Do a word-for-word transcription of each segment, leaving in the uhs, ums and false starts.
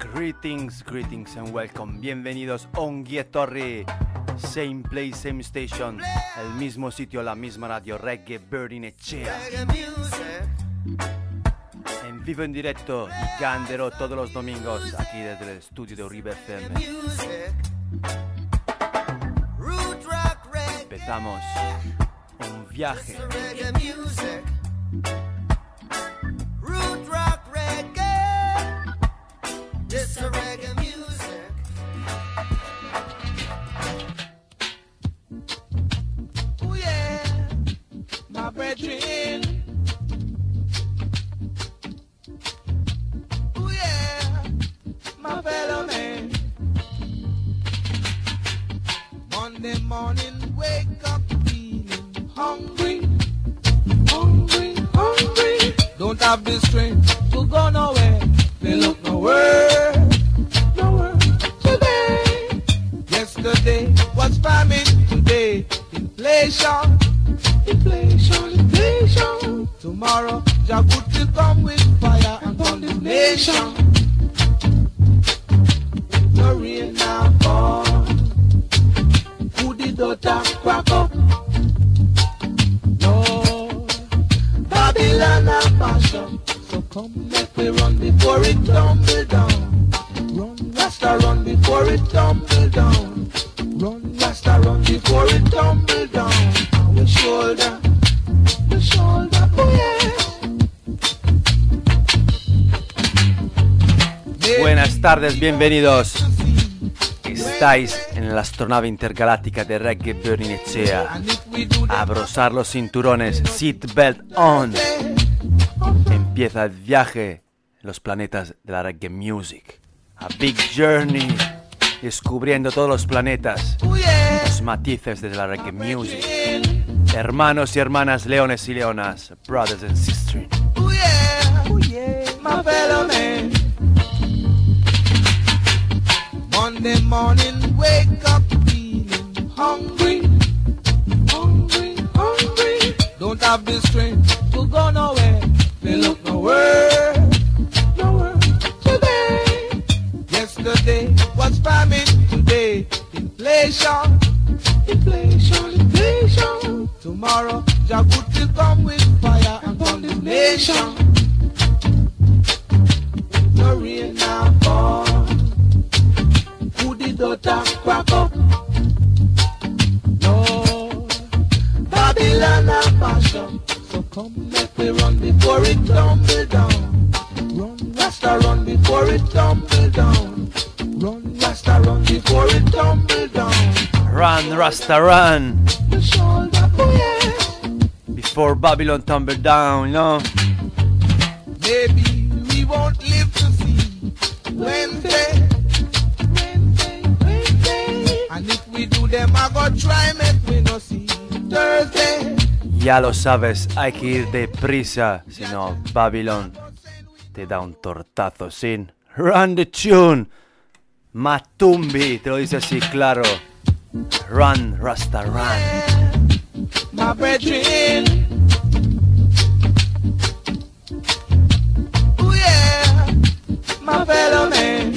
Greetings, greetings and welcome. Bienvenidos a Onghiettorri. Same place, same station. El mismo sitio, la misma radio. Reggae Berninechea. En vivo, en directo y candero todos los domingos aquí desde el estudio de Uribe F M. Empezamos un viaje. This a reggae music. Oh yeah, my brethren. Oh yeah, my fellow man. Monday morning, wake up feeling hungry, hungry, hungry. Don't have the strength to go nowhere. They look nowhere, nowhere today. Yesterday was famine, today inflation, inflation, inflation. Tomorrow Jagut will come with fire and condemnation. No rain now fall, who did daughter crack up? No, Babylon and mash up. So come let me run before it tumble down. Run, Rasta, run before it tumble down. Run, Rasta, run before it tumble down. We shoulder, we shoulder, oh yeah. Buenas tardes, bienvenidos. Estáis en la astronave intergaláctica de Reggae Berninechea. Abrosar los cinturones, seatbelt on. Empieza el viaje en los planetas de la reggae music. A big journey, descubriendo todos los planetas, los matices de la reggae music. Hermanos y hermanas, leones y leonas, brothers and sisters. Oh yeah, oh yeah, my fellow man. Monday morning, wake up feeling hungry, hungry, hungry. Don't have the strength to go nowhere. They look nowhere, nowhere today. Yesterday was famine, today inflation, inflation, inflation. Tomorrow Jagut will come with fire and condemnation. No rain now fall, who did daughter crack up? No, Babylon and mash up. So come let me run before it tumble down. Run, Rasta, run before it tumble down. Run, Rasta, run before it tumble down. Run, Rasta, run. The shoulder, oh yeah. Before Babylon tumble down, no? Maybe we won't live to see Wednesday, Wednesday, Wednesday. And if we do them, I go try make we no see Thursday. Ya lo sabes, hay que ir deprisa, si no, Babylon te da un tortazo sin Run the Tune. Matumbi, te lo dice así, claro. Run, Rasta, run. My brethren. Oh yeah, my fellow man.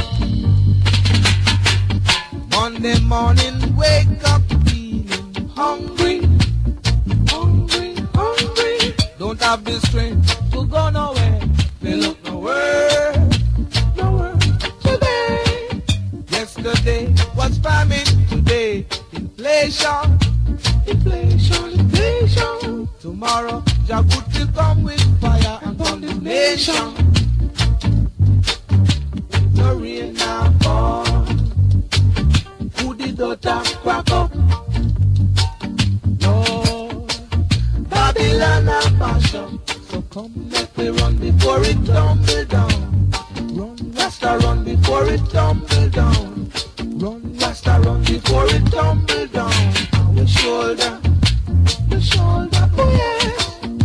Monday morning, wake up feeling hungry. Don't have the strength to go nowhere. They look nowhere, nowhere today. Yesterday was famine, today inflation, inflation, inflation. Tomorrow Jagut will come with fire and condemnation. No rain now fall, who did daughter crack up? No, Babylon and mash up. So come let me run before it tumble down. Run, Rasta, run before it tumble down. Run, Rasta, run before it tumble down. The shoulder, the shoulder, oh yeah.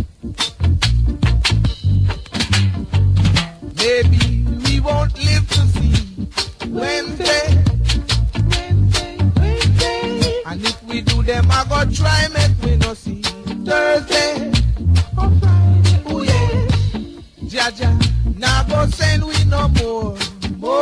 Maybe we won't live to see Wednesday, Wednesday, Wednesday. And if we do them, I go try make we no see Thursday or Friday, oh yeah. Jaja, now go send we no more, more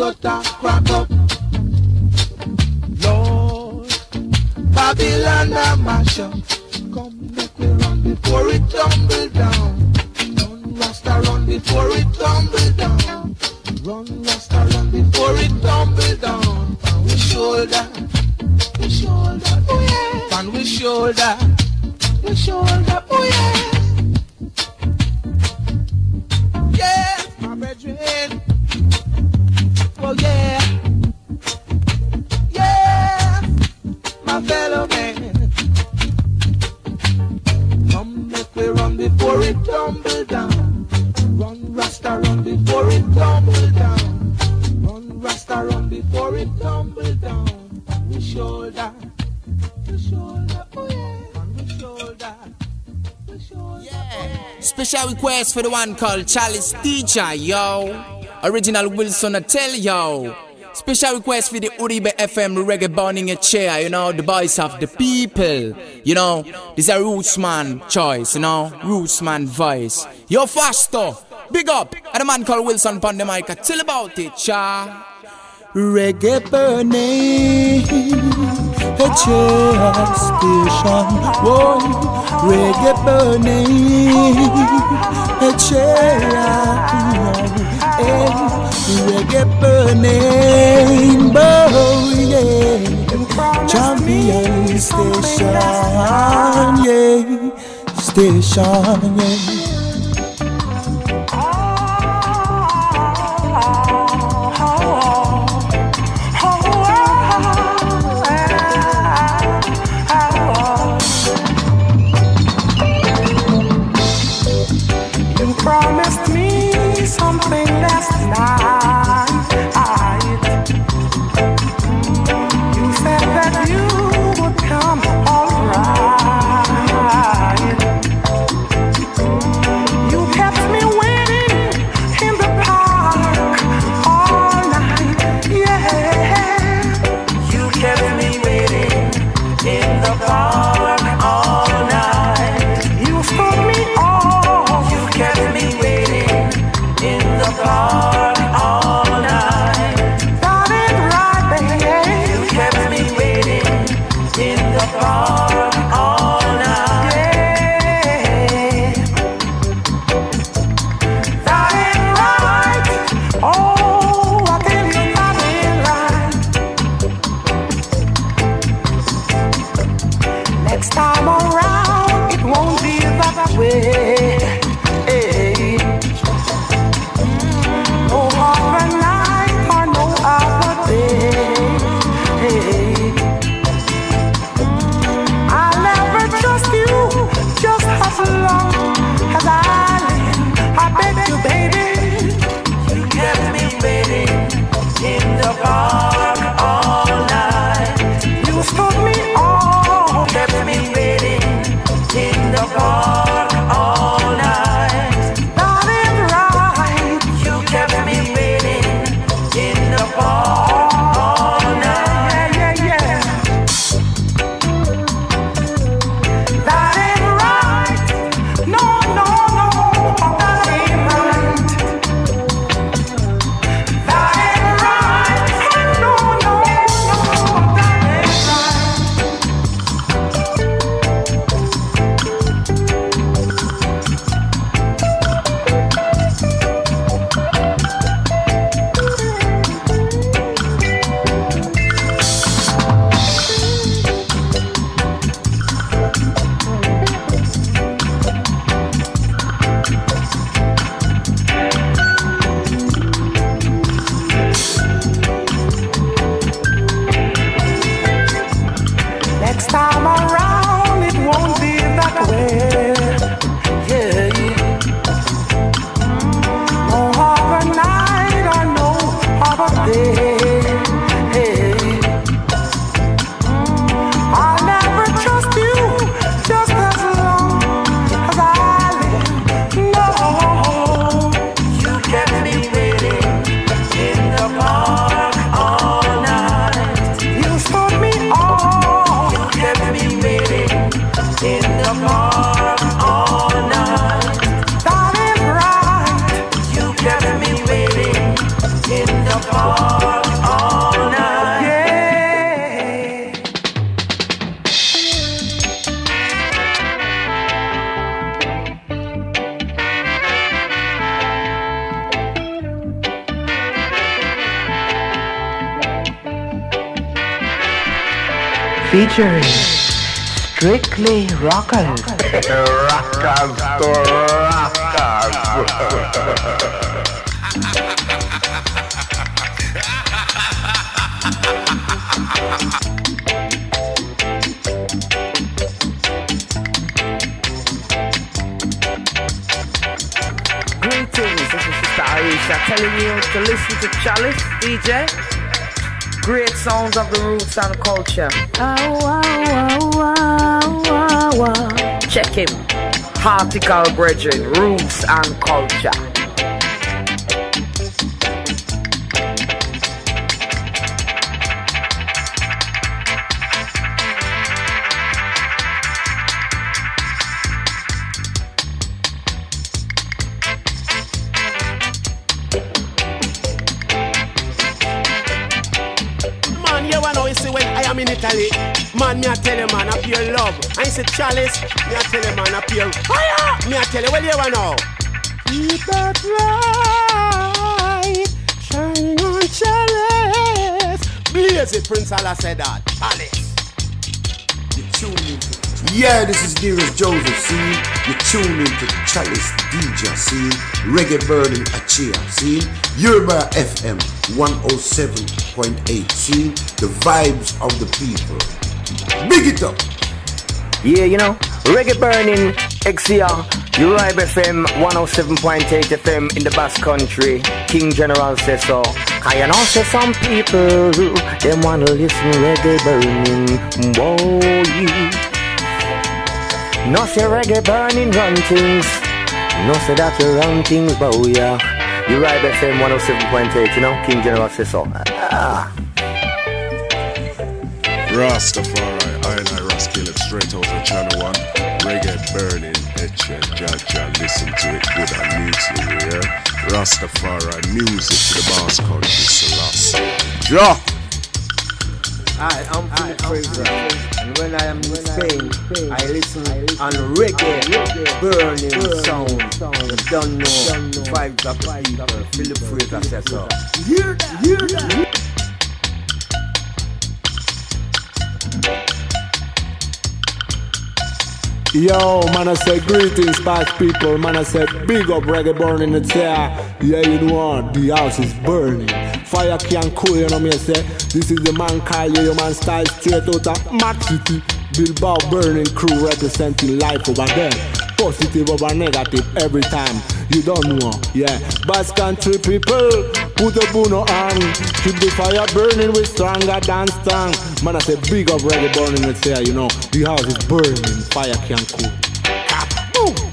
gutter crack up. Lord, Babylon a mash up. Come make we run before it tumble down. Run Rasta run before it tumble down. Run Rasta run before it tumble down. On we shoulder, we shoulder, oh yeah. On we shoulder, we shoulder, oh yeah. Yes, my brethren. Oh yeah, yeah, my fellow man. Come make we run before it tumble down. Run Rasta run before it tumble down. Run Rasta run before it tumble down. On we shoulder, we shoulder, oh yeah. On we shoulder, we shoulder. Yeah. Special request for the one called Chalice Teacher, yo. Original Wilson, I tell yo. Special request for the Uribe F M reggae burning a chair, you know, the voice of the people. You know, this is a Rootsman choice, you know, Rootsman voice. Yo, faster, big up, and the man called Wilson pon the mic, tell about it, cha. Reggae burning, a chair station, whoa. Reggae burning, a chair. Reggae burning, boy, yeah. Champion station, yeah. Station, yeah. You promised me something last night. You said that you would come alright. featuring Strictly Rockers. Rockers to rockers. Greetings, this is Sister Aisha telling you to listen to Chalice D J. Great sounds of the roots and culture. Oh, wow, wow, wow, wow. Check him. Particle Brethren, Roots and Culture. In Italy, man, me I tell you, man, I pure love. I say Chalice, me I tell you, man, I pure fire. Me I tell you, what do you want now? Keep that light shining on Chalice. Blaze it, Prince Allah said that. Chalice. You tune into. Yeah, this is Dearest Joseph, see? You tune into Chalice D J, see? Reggae burning a cheer, see? Yoruba F M one oh seven point eight, see? The vibes of the people. Big it up! Yeah, you know, Reggae burning X C R, Yoruba F M one oh seven point eight F M in the Basque Country. King General says so. I know say some people, them wanna listen reggae burning. Whoa, yeah. No say reggae burning run things. No say that you run things, but yeah. You ride F M one oh seven point eight, you know, King General says so. Ah. Rastafari, I and I Ras Caleb straight out of Channel one. Reggae burning, etcha, jaja, listen to it good and neatly, yeah. Rastafari, music to the Basque Country, Selassie. Drop! Hi, I'm Philip Fraser, and when I am in Spain, I listen on reggae, burning sound. You don't know the vibes of the people. Philip Fraser says so. Hear that, hear that. Yo, man, I say greetings, past people. Man, I say big up reggae burning it's here. Yeah, you know what? The house is burning. Fire can't cool, you know me, I say. This is the man called you, man style straight out of Mad City. Bilbao burning crew representing life over there. Positive over negative every time. You don't know, yeah. Basque Country people, put a bono on. Keep the fire burning with stronger than strong. Man, I say big up reggae burning it's here, you know. The house is burning, fire can't cool. Boom!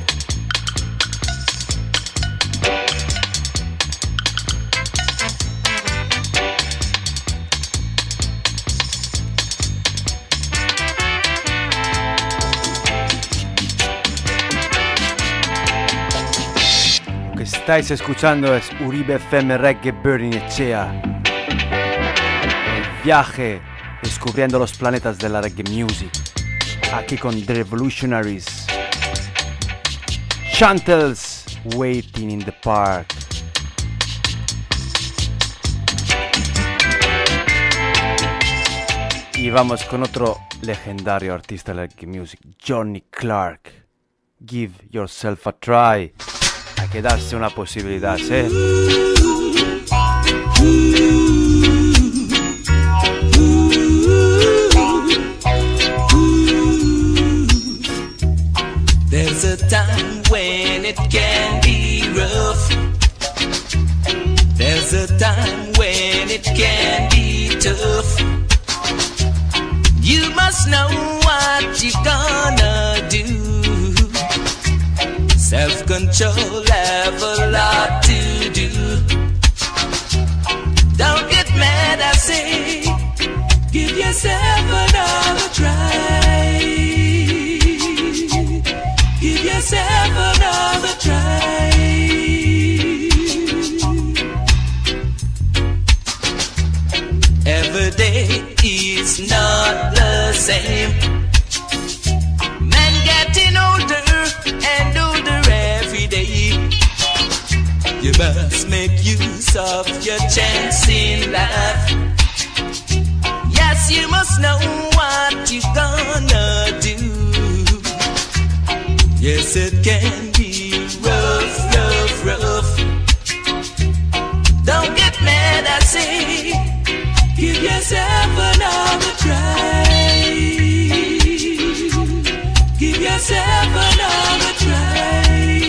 Estáis escuchando es Uribe F M Reggae Burning Echea. El viaje descubriendo los planetas de la reggae music. Aquí con The Revolutionaries. Chantels Waiting in the Park. Y vamos con otro legendario artista de reggae music, Johnny Clark. Give yourself a try. Hay que darse una posibilidad, ¿eh? There's a time when it can be rough. There's a time when it can be tough. You must know what you're gonna do. Self-control have a lot to do. Don't get mad, I say. Give yourself another try. Give yourself another try. Every day is not the same. Men getting older and older every day. You must make use of your chance in life. Yes, you must know what you yourself another try.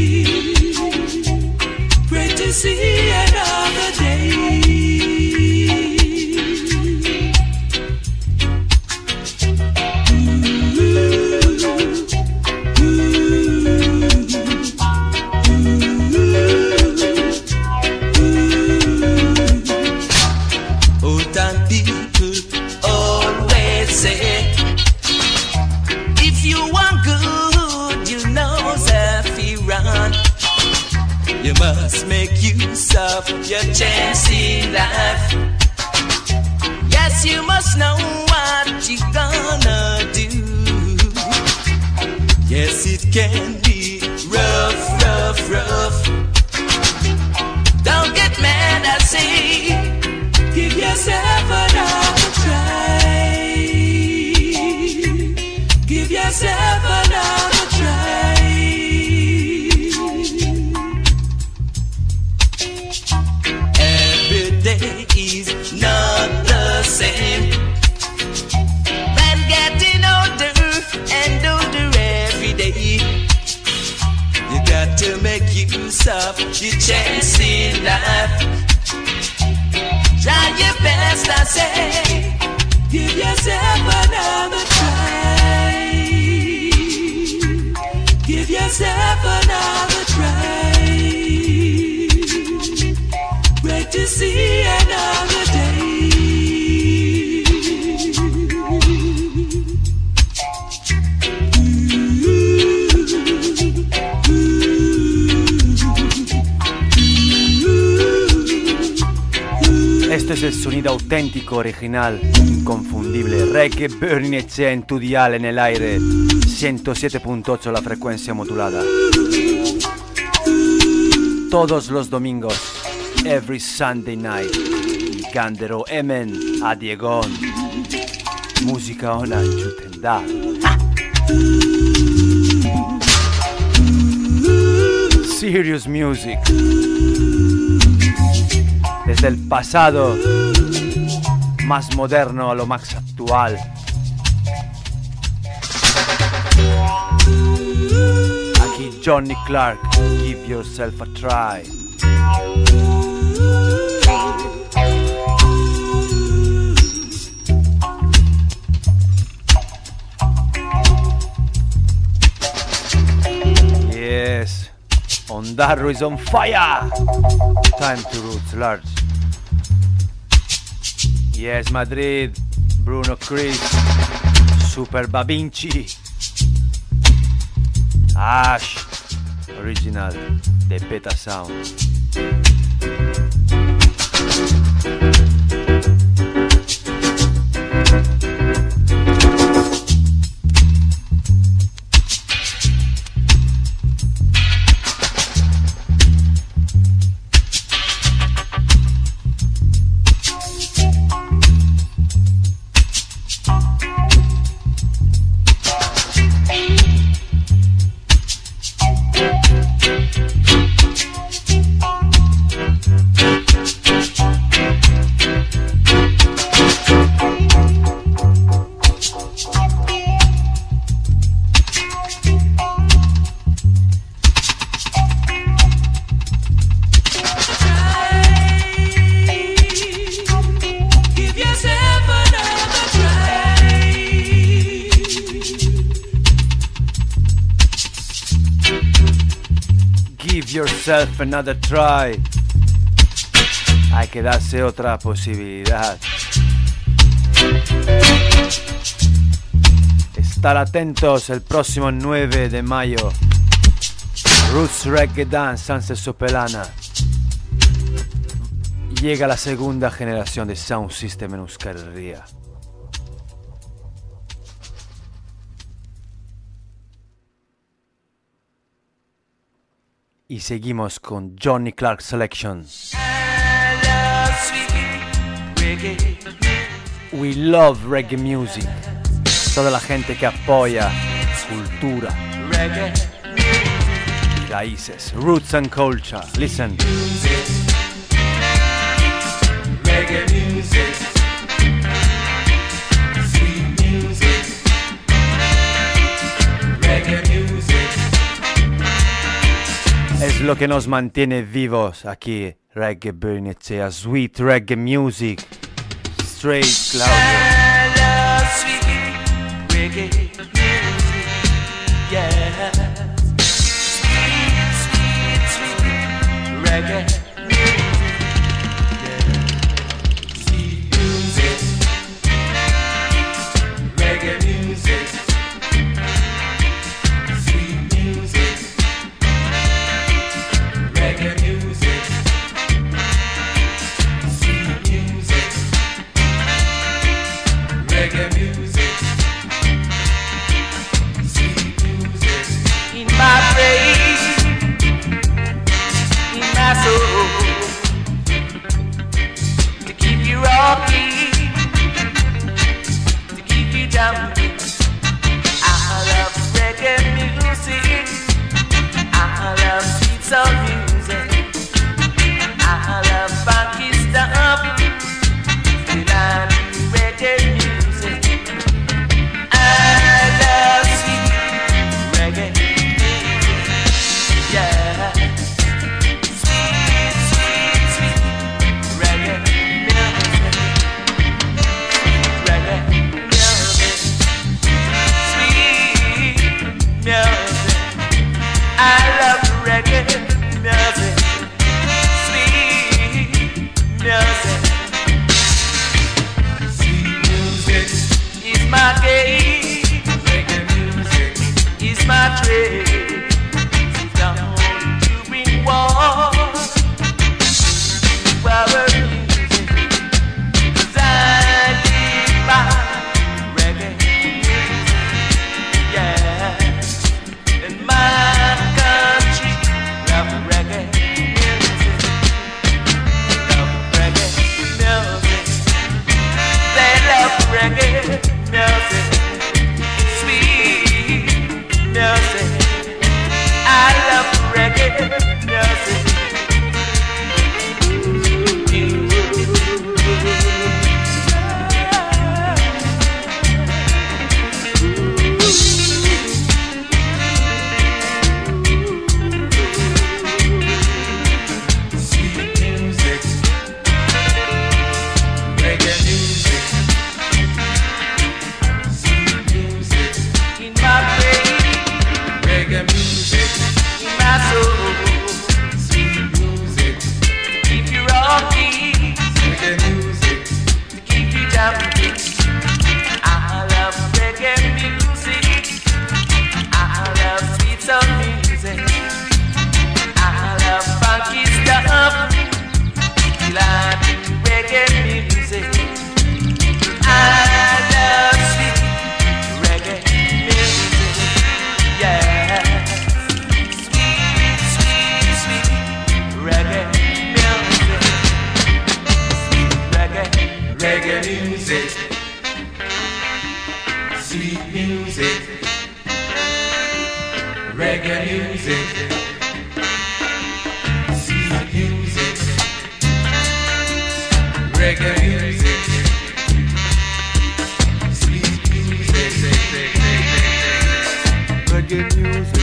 Pray to see another day. You must make use of your chance in life. Yes, you must know what you're gonna do. Yes, it can be rough, rough, rough. Don't get mad, I say. Give yourself another try. Give yourself another try. Is not the same. Man getting older and older every day. You got to make use of your chance in life. Try your best, I say. Give yourself another try. Give yourself another try. Wait to see another day. Este es el sonido auténtico, original, inconfundible. Reggae Burning Echea en tu dial en el aire. ciento siete punto ocho la frecuencia modulada. Todos los domingos. Every Sunday night. Gandero Emen a Diegon. Música ona chutenda. Serious music. Desde el pasado más moderno a lo más actual. Aquí Johnny Clark, Give Yourself a Try. Yes, Ondarro is on fire. Time to roots large. Yes, Madrid, Bruno Chris, Super Babinci, Ash, original de Beta Sound. Yourself another try. Hay que darse otra posibilidad. Estar atentos el próximo nueve de mayo. Roots Reggae Dance Sunset Sopelana. Llega la segunda generación de Sound System en Euskal Herria. Y seguimos con Johnny Clark Selection. We love reggae music. Toda la gente que apoya cultura y raíces. Roots and culture. Listen. Reggae music. Sweet music. Reggae lo que nos mantiene vivos aquí. Reggae Burning Echea, sweet reggae music. Straight Claudio. I love sweet reggae music, yeah. Sweet, sweet, sweet reggae music, yeah. Sweet music, reggae music, sweet music, reggae music, sweet music, reggae music, sweet music, in my brain, in my soul, to keep you rocking, to keep you jumping. I love reggae music, I love sweet soul music, I love funky stuff, still I do reggae music. I love sweet reggae music, yeah. Sweet, sweet, sweet reggae music, reggae music, sweet music. I love reggae music, sweet music. Sweet music is my game, reggae music is my trade. Sit down to bring war to our music, 'cause I live by reggae music, yeah. And my country love reggae music, love reggae music. They love reggae music, sweet music. I love reggae music. Sweet music, reggae music, sweet music in my brain, reggae music in my soul, sweet music to keep you rocking, reggae music to keep you jumping. I love reggae music, I love sweet soul music, I love funky stuff, till I do reggae music. I love sweet reggae music, yeah. Sweet, sweet, sweet reggae music, sweet reggae, reggae music, sweet music, reggae music, sweet music, reggae music, sweet music, reggae music.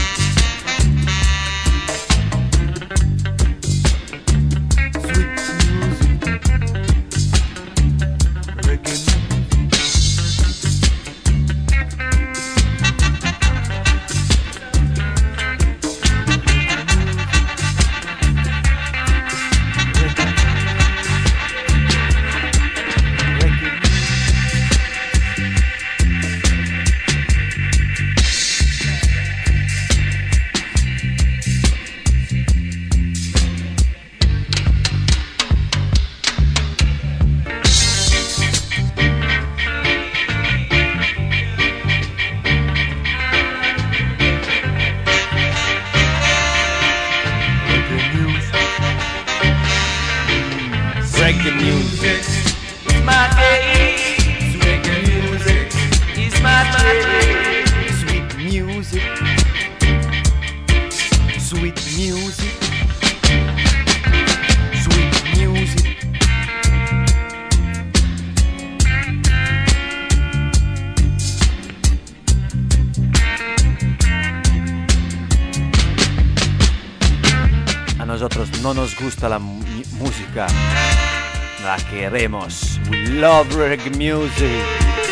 nosotros no nos gusta la mu- música, la queremos. We love reggae music.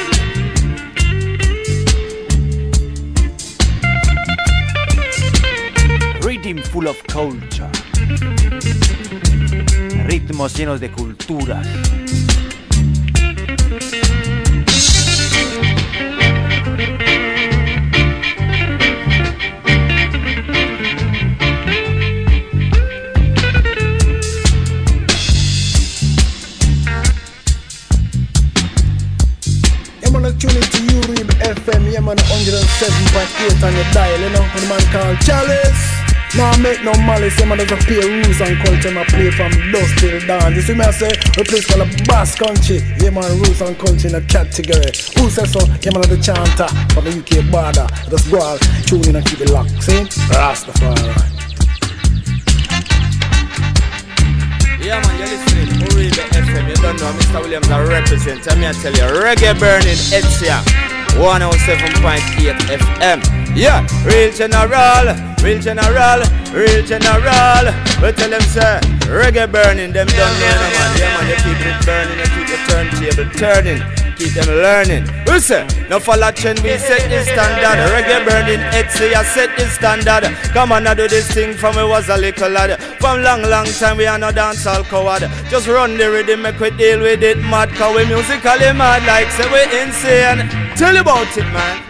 Rhythm full of culture. Ritmos llenos de culturas. Tune into Uribe F M, yeah man, one oh seven point eight on your dial, you know, and the man called Chalice. Now make no malice, yeah man, there's a pay rules and culture, and I play from dusk till dawn. You see me, I say, a place called a Basque Country, yeah man, rules and culture in a category. Who says so? Yeah man, the chanter from the U K border. Just go out, tune in and keep it locked, see? Rastafari. Yeah man, you're listening to Uribe F M. You don't know Mister Williams I represent. And me I tell you, reggae burning Etsia one oh seven point eight F M. Yeah, real general, real general, real general. We tell them say, reggae burning, them don't know no man. Yeah man, they keep it burning, they keep the turntable turning, keep them learning. We say, no follow trend, we set the standard. Reggae burning Etsia set the standard. Come on, I do this thing from we was a little lad. From long, long time we are no dancehall coward. Just run the rhythm, make we deal with it mad. Cause we musically mad like say we insane. Tell you about it, man.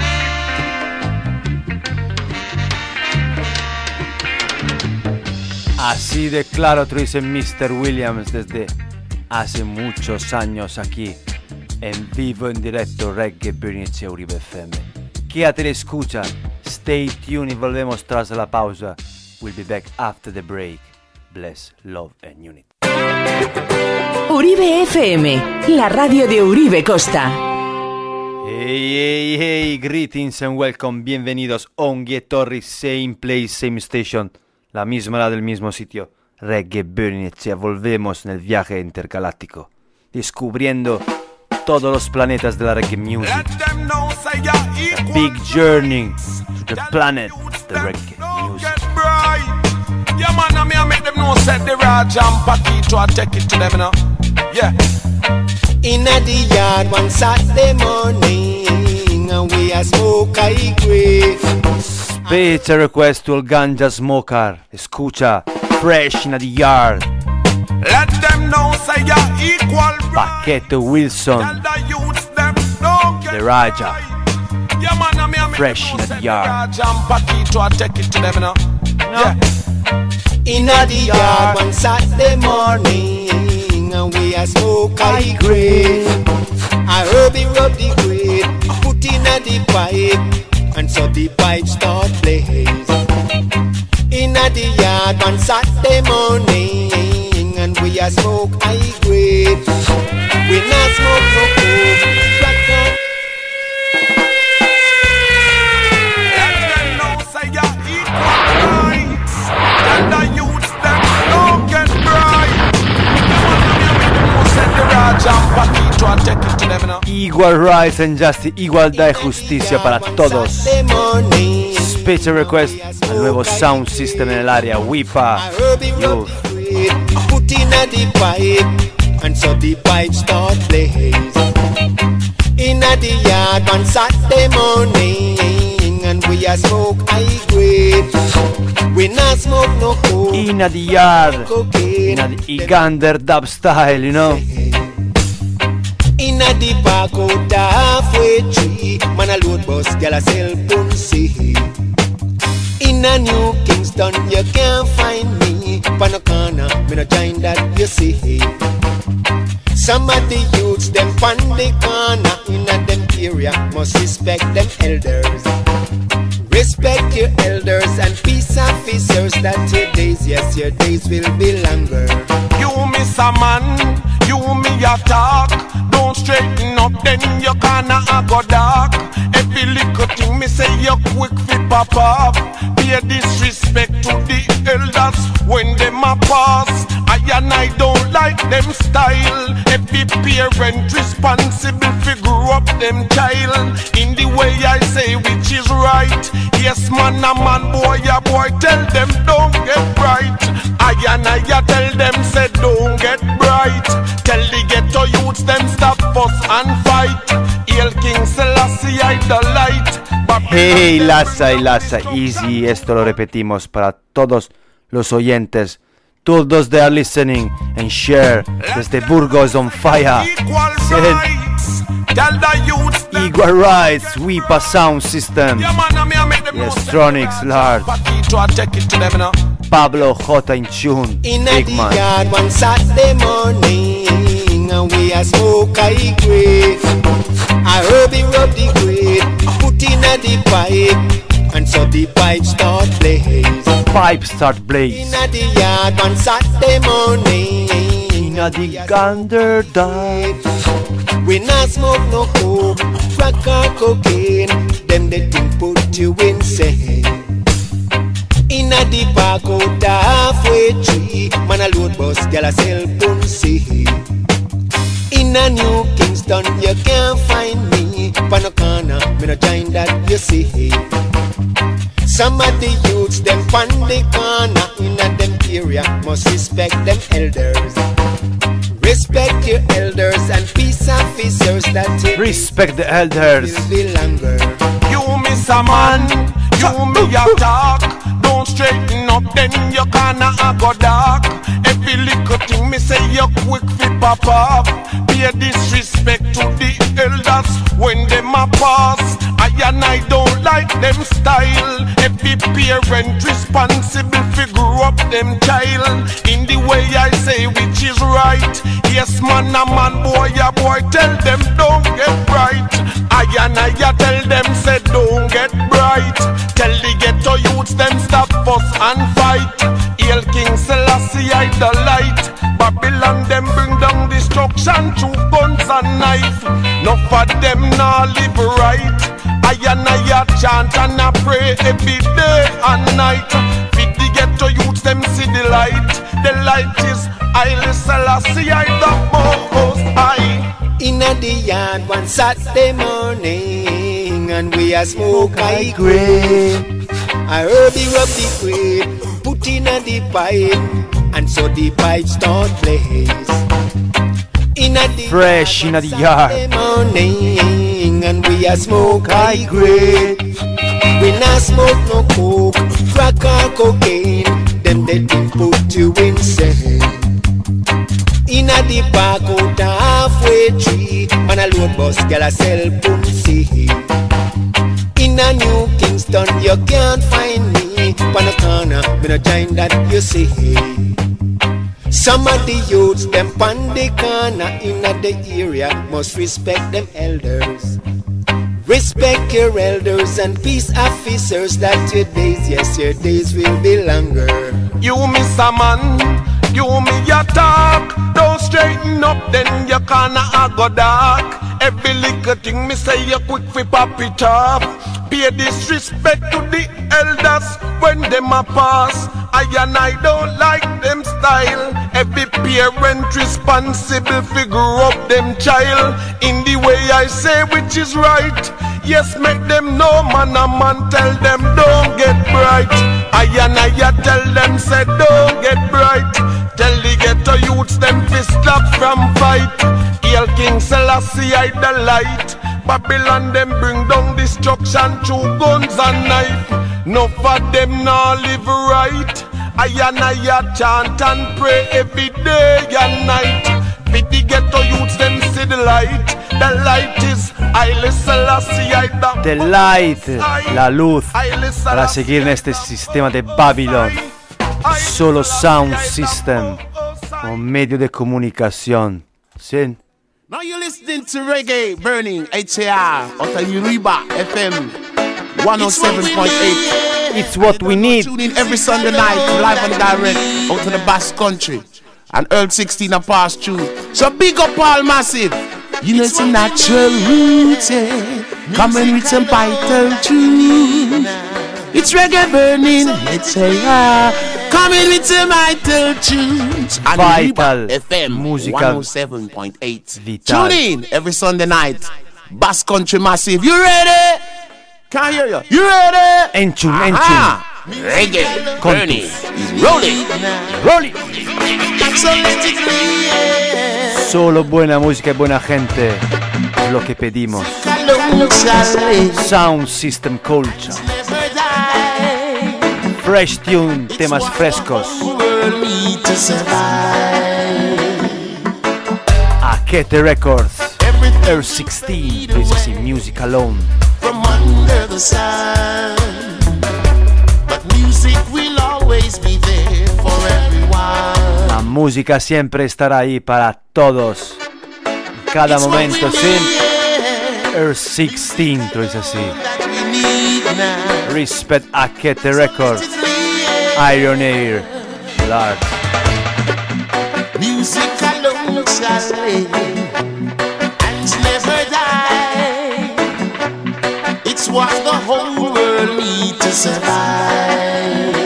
Así de claro te dice mister Williams desde hace muchos años aquí en vivo, en directo, Reggae Burning Etsia Uribe F M. Quédate de escucha, stay tuned y volvemos tras la pausa. We'll be back after the break. Bless, love and unity. Uribe F M, la radio de Uribe Costa. Hey, hey, hey, greetings and welcome, bienvenidos a Ongie Torres, same place, same station, la misma la del mismo sitio, Reggae Burning Etsia. Volvemos en el viaje intergaláctico, descubriendo todos los planetas de la reggae music. A big journey to the planet, the reggae music. Yeah, man, I mean, make them know set the Raj and Paquito, I take it to them, you know. Yeah. In the yard one Saturday morning, and we a smoke I grave. Special request to all ganja smoker. Escucha, fresh in the yard. Let them know say you're equal. Paquito Wilson, the Raja. Yeah, man, I mean, fresh in the yard. Raj and Paquito, I take it to them, you know. Yeah. In the yard one Saturday morning, and we a smoke I grave. I rub it, rub the grave, put in a the pipe, and so the pipe start blaze. In the yard one Saturday morning, and we a smoke I grave. We not smoke no coke, black out. Let them know say you're equal rights, and the youths them don't get bright. Igual rights and justice, igualdad y justicia para todos. Special request al nuevo sound system en el área, Wipa Youth. Put in a the pipe, and so the pipe start blaze. In a the yard on Saturday morning, and we a smoke high grade. We not smoke no coke. In a the yard, in a the Igander dub style, you know. In a the park out the halfway tree, man a load bus, gyal a sell pussy. In a New Kingston, you can't find me. Pan a corner, me no join that you see. Some of the youths, them pan the corner in a them area, must respect them elders. Respect your elders and peace officers, that your days, yes, your days will be longer. You miss a man, you me a talk. Don't straighten up, then your corner a go dark. Every little thing me say you quick fi pop up. Pay disrespect to the elders when them a pass. I and I don't like them style. Every parent responsible for grow up them child in the way I say which is right. Yes man a man, boy a boy, tell them don't get bright. I and I tell them say don't get bright. Tell the ghetto youths them stop fuss and fight. Hail King Selassie I the light. Hey, Lassa y Lassa, easy, esto lo repetimos para todos los oyentes. Todos they are listening and share desde Burgos on fire. Equal rights, Weepa sound system. Electronics large. Pablo J in tune. Big man. Yard one Saturday morning, and we a smoke I grade. I rub it, rub the grade, put in a the pipe, and so the pipe start blaze. Pipe start blaze. In a the yard one Saturday morning, in a the gander dark. We not smoke no coke, crack or cocaine. Them they think put you insane. In a the park out the halfway tree, man a load bus, gyal a sell pussy. In a New Kingston, you can't find me. Pan a corner, me no join that you see. Some of the youths, them pan the corner in a them area, must respect them elders. Respect your elders and peace officers that you respect the elders. Be longer. You miss a man, you me a talk. Don't straighten up, then you kinda a go dark. Every little thing me say you quick fi pop off. Pay disrespect to the elders when them a pass. I and I don't like them style. Every parent responsible fi grow up them child in the way I say which is right. Yes man a man, boy a boy, tell them don't get bright. I and I tell them say don't get bright. Tell the ghetto youths them stop fuss and fight. Hail King Selassie I the light. Babylon them bring down destruction through guns and knife. No for them nah live right. I and I chant and I pray every day and night. Fit the ghetto youths them see the light. The light is Haile Selassie I the most high. In a the yard one Saturday morning, and we a smoke I grade. I rub the rub the grade, put in a the pipe, and so the pipe start blaze. In a the fresh in a the yard morning, and we a smoke I grade. We not smoke no coke, crack or cocaine. Them they think put you insane. In a the park out the halfway tree, man a load bus, gyal a sell pussy. In a New Kingston, you can't find me. Pan a corner, me no join that you see. Some of the youths, them pan the corner in a the area, must respect them elders. Respect your elders and peace officers, that your days, yes, your days will be longer. You miss a man, you me a talk. Don't straighten up, then you kinda a go dark. Every little thing me say you quick fi pop it off. Pay disrespect to the elders when them a pass. I and I don't like them style. Every parent responsible fi grow up them child in the way I say which is right. Yes, make them know man a man, tell them don't get bright. I and I tell them say don't get bright. Tell the ghetto youths them fi stop from fight. Hail King Selassie I the light. Babylon them bring down destruction through guns and knife. No for them nah live right. I and I chant and pray every day and night. Fit the ghetto youths them see the light. The light is Haile Selassie I the The light, la luz, para seguir en este sistema de Babylon. Solo sound system, un medio de comunicación. ¿Sí? Now you're listening to Reggae Burning H A R out of Uriba F M one oh seven point eight. It's what we need. Tune in every Sunday night, live and direct, out to the Basque Country. And Earl sixteen a pass through. So big up all massive. You know it's a natural route, yeah. Coming with some vital tune. It's reggae burning, it's a yeah. Coming with some vital tunes. Vital F M musica one oh seven point eight. vital. Tune in every Sunday night. Bass Country Massive. You ready? Can't hear you. You ready? En tune, en Aha. Reggae burning is rolling. Rolling. So let it play. Solo buena música y buena gente es lo que pedimos. Sound System Culture. Fresh tune, temas frescos. Akete Records. Air sixteen, dice así, Music Alone. From under the sun, but music will always be there for everyone. La música siempre estará ahí para todos. En cada momento, sí. Air sixteen, tú dices así. Respect Akete Records. Iron Air. Large. Music alone shall live and never die. It's what the whole world needs to survive.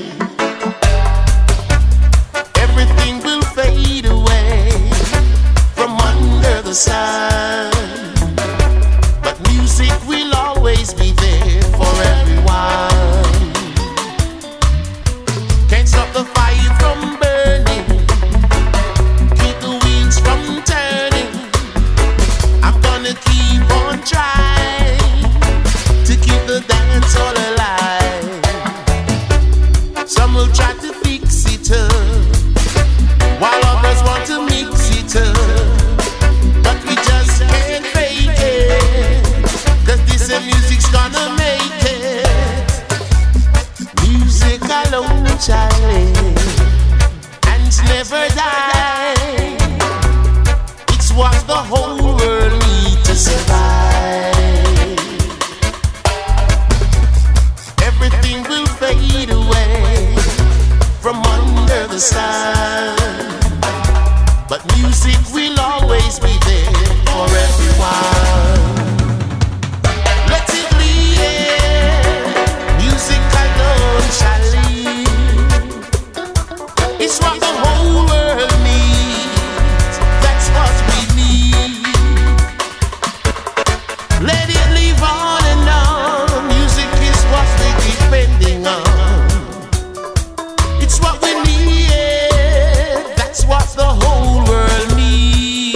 Everything will fade away from under the sun, but music will always be there for everyone. Can't stop the fire from burning, keep the wheels from turning. I'm gonna keep on trying to keep the dance all alive. Some will try to fix it up, while others want to mix it up. But we just can't fake it, cause this music's gonna make it. Music alone shall live and never die. It's what the whole world needs to survive. Everything will fade away from under the sun, but music will always be there for everyone. Let it live, music alone shall live. It's what the whole world needs, that's what we need. Let it live on and on, music is what we're depending on. It's what we need, that's what the whole world needs.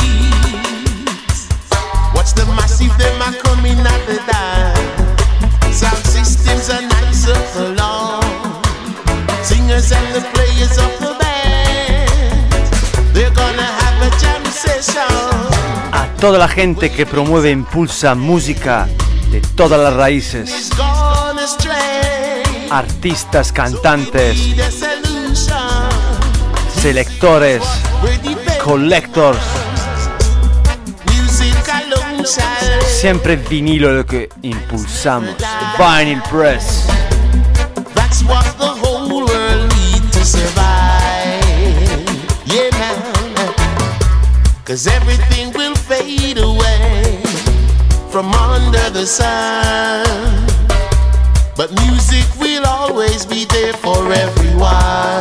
Watch the massive, them are coming at the dance. Sound systems are nice up along. Singers and the players of the band, they're gonna have a jam session. A toda la gente que promueve e impulsa música de todas las raíces. Gone astray, Artistas, cantantes, need a solution. selectores, collectors. Music alone shall Siempre vinilo lo que impulsamos. Vinyl Press. That's what the whole world needs to survive. Yeah, man. Cause everything will fade away from under the sun, but music will always be there for everyone.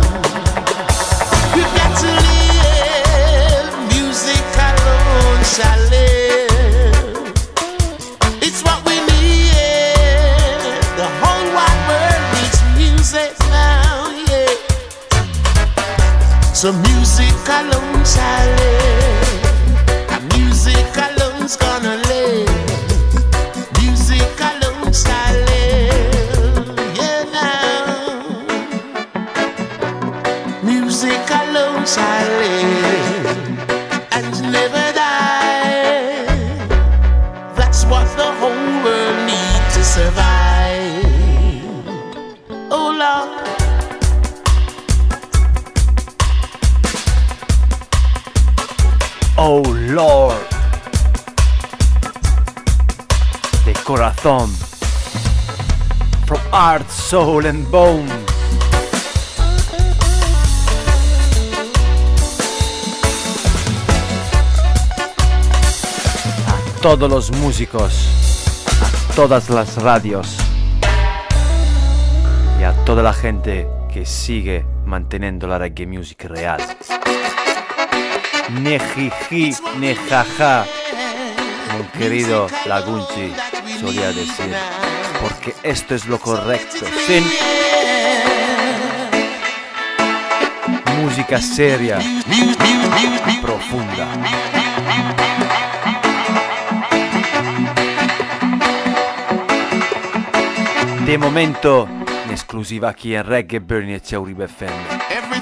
We've got to live, music alone shall live. It's what we need. The whole wide world needs music now, yeah. So music alone shall live. And music alone's gonna live. Music alone shall live, yeah now. Music alone shall live and never die. That's what the whole world needs to survive. Oh Lord. Oh Lord. De corazón. From heart, soul and bone. A todos los músicos, a todas las radios. y a toda la gente que sigue manteniendo la reggae music real. Ne jiji, ne jaja, mi querido Lagunchi solía decir, porque esto es lo correcto, sin música seria, profunda. De momento, in esclusiva aquí en Reggae Burning e Uribe F M.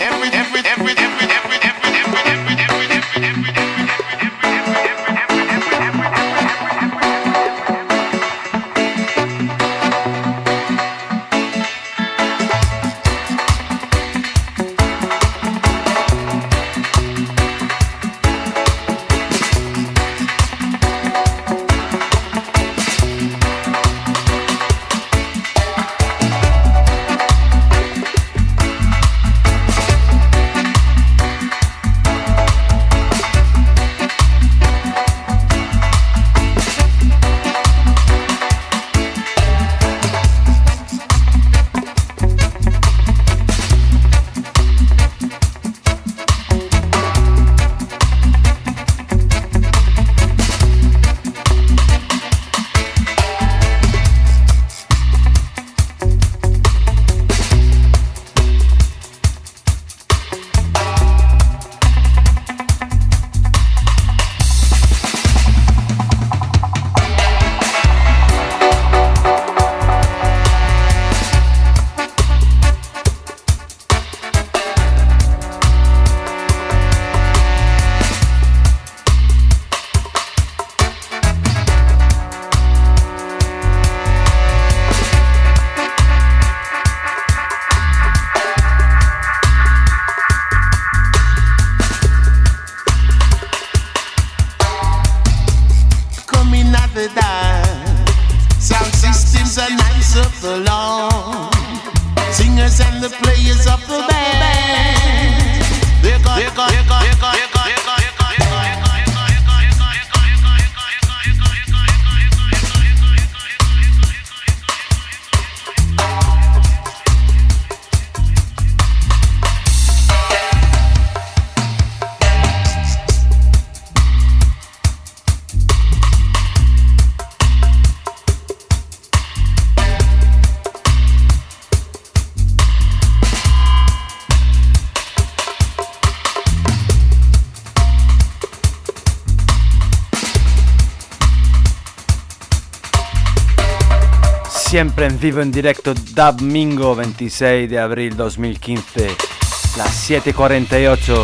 Siempre en vivo en directo, domingo veintiséis de abril dos mil quince, las siete cuarenta y ocho,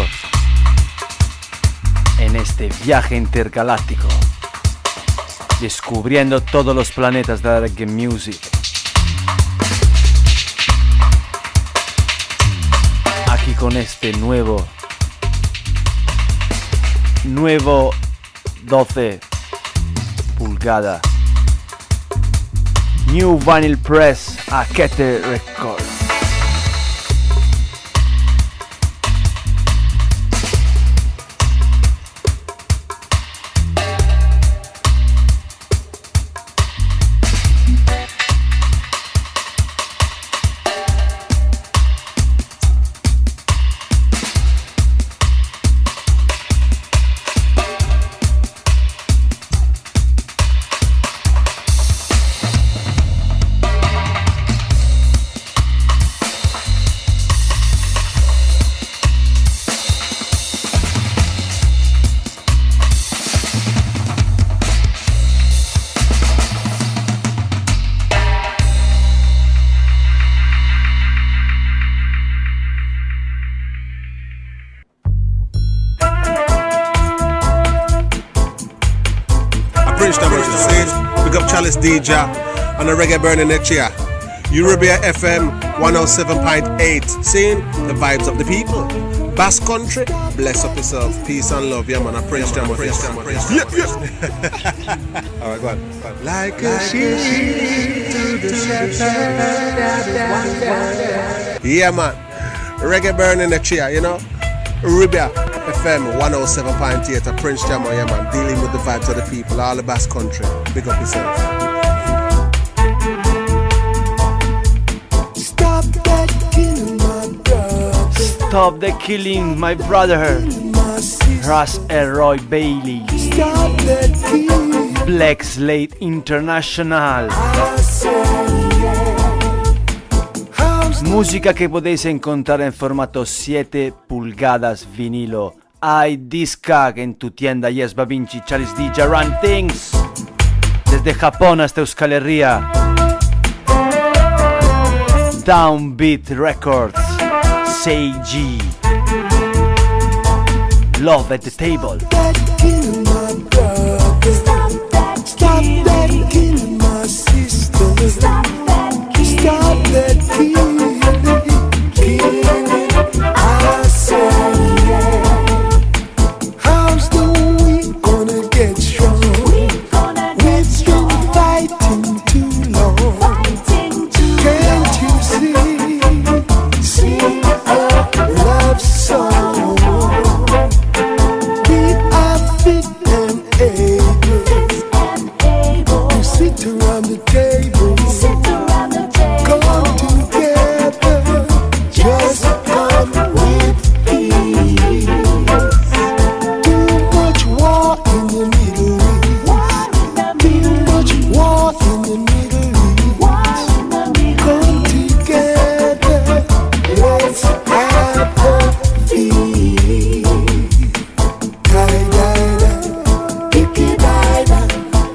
en este viaje intergaláctico, descubriendo todos los planetas de la reggae music. Aquí con este nuevo, nuevo doce pulgadas. New Vinyl Press a Keter Records. D J on the Reggae Burning next year. Euribia F M one oh seven point eight. Seeing the vibes of the people. Basque Country, bless up yourself. Peace and love. Yeah, man. I praise them. Yeah, yeah. Alright, go on. Go on. Like a sheep to the shepherd. Yeah, man. Reggae Burning next year, you know. Euribia F M one oh seven point eight. Prince Jammer, yeah, man. Dealing with the vibes of the people. All the Basque Country. Big up yourself. Stop the killing, my brother. Russ and Roy Bailey. Black Slate International. Música que podéis encontrar en formato siete pulgadas vinilo. Hay Discag en tu tienda. Yes, Babinchi, Chalice D J, Run Things. Desde Japón hasta Euskal Herria. Downbeat Records. Seiji. Love at the Table. Stop that killing my sister. Stop that killing. Stop that killing. Killing our soul. How's the we gonna get strong? We've been fighting too long. Can't you see? See our love song. We are fit and able. Sit around the table, come together, just come with peace. Too much war in the Middle East, too much war in the Middle East. Come together, let's have a feast. Die, die, die, picky, die, die.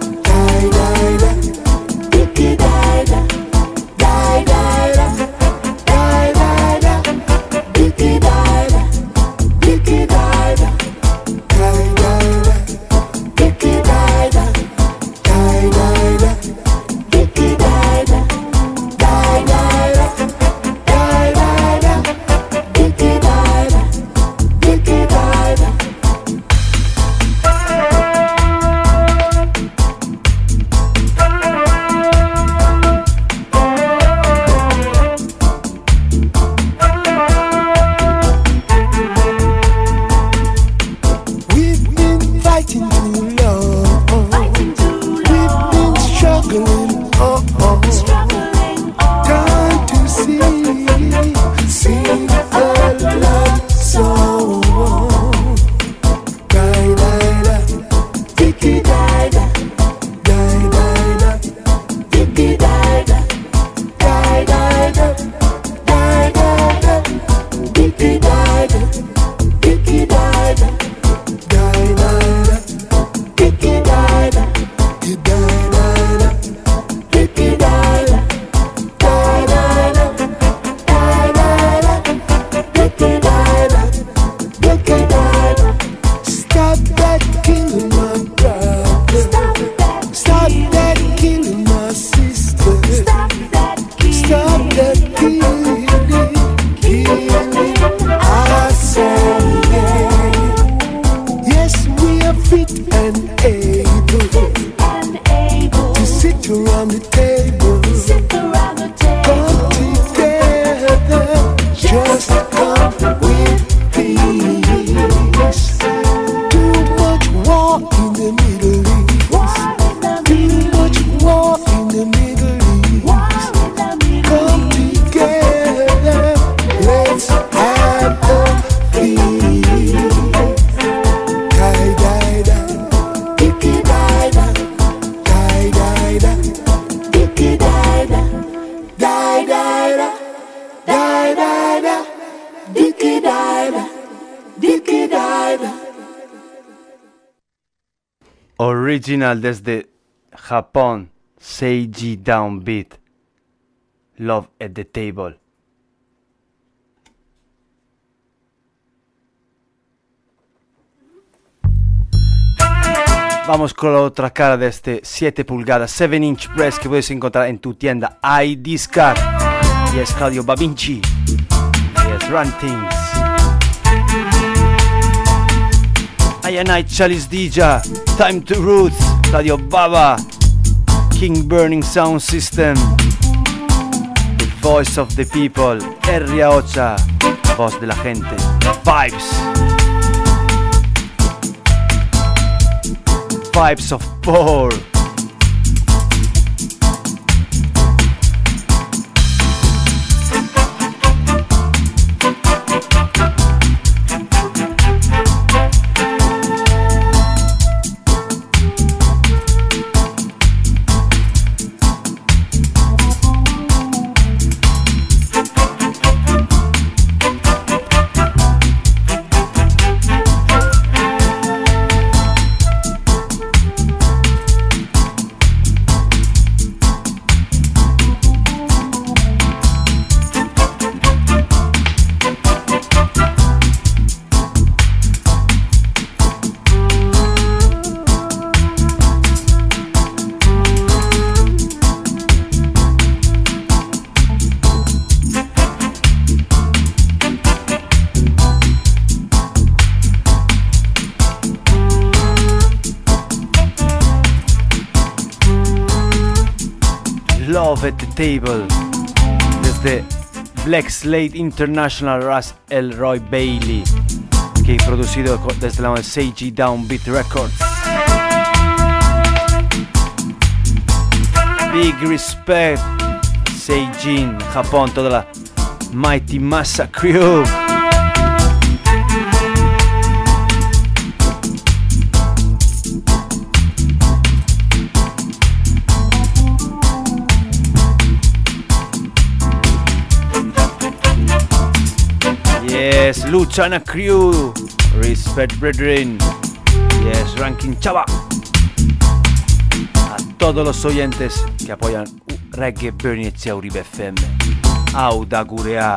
Original desde Japón, Seiji Downbeat, Love at the Table. Vamos con la otra cara de este siete pulgadas, siete inch press que puedes encontrar en tu tienda iDiscard. Y es Radio Babinchi. Y es Run Things. I and I Chalice D J, Time to Roots, Radio Baba, King Burning Sound System, The Voice of the People, R ocho, Voz de la Gente, Vibes, Vibes of Power. Love at the Table. Desde Black Slate International, Russ Elroy Bailey, que ha producido desde la Seiji Downbeat Records. Big respect, Seijin, Japón, toda la Mighty Massa Crew. Yes, Luchana Crew, respect brethren. Yes, Ranking Chava. A todos los oyentes que apoyan Reggae Burning Etxea Uribe F M. Hau da gurea.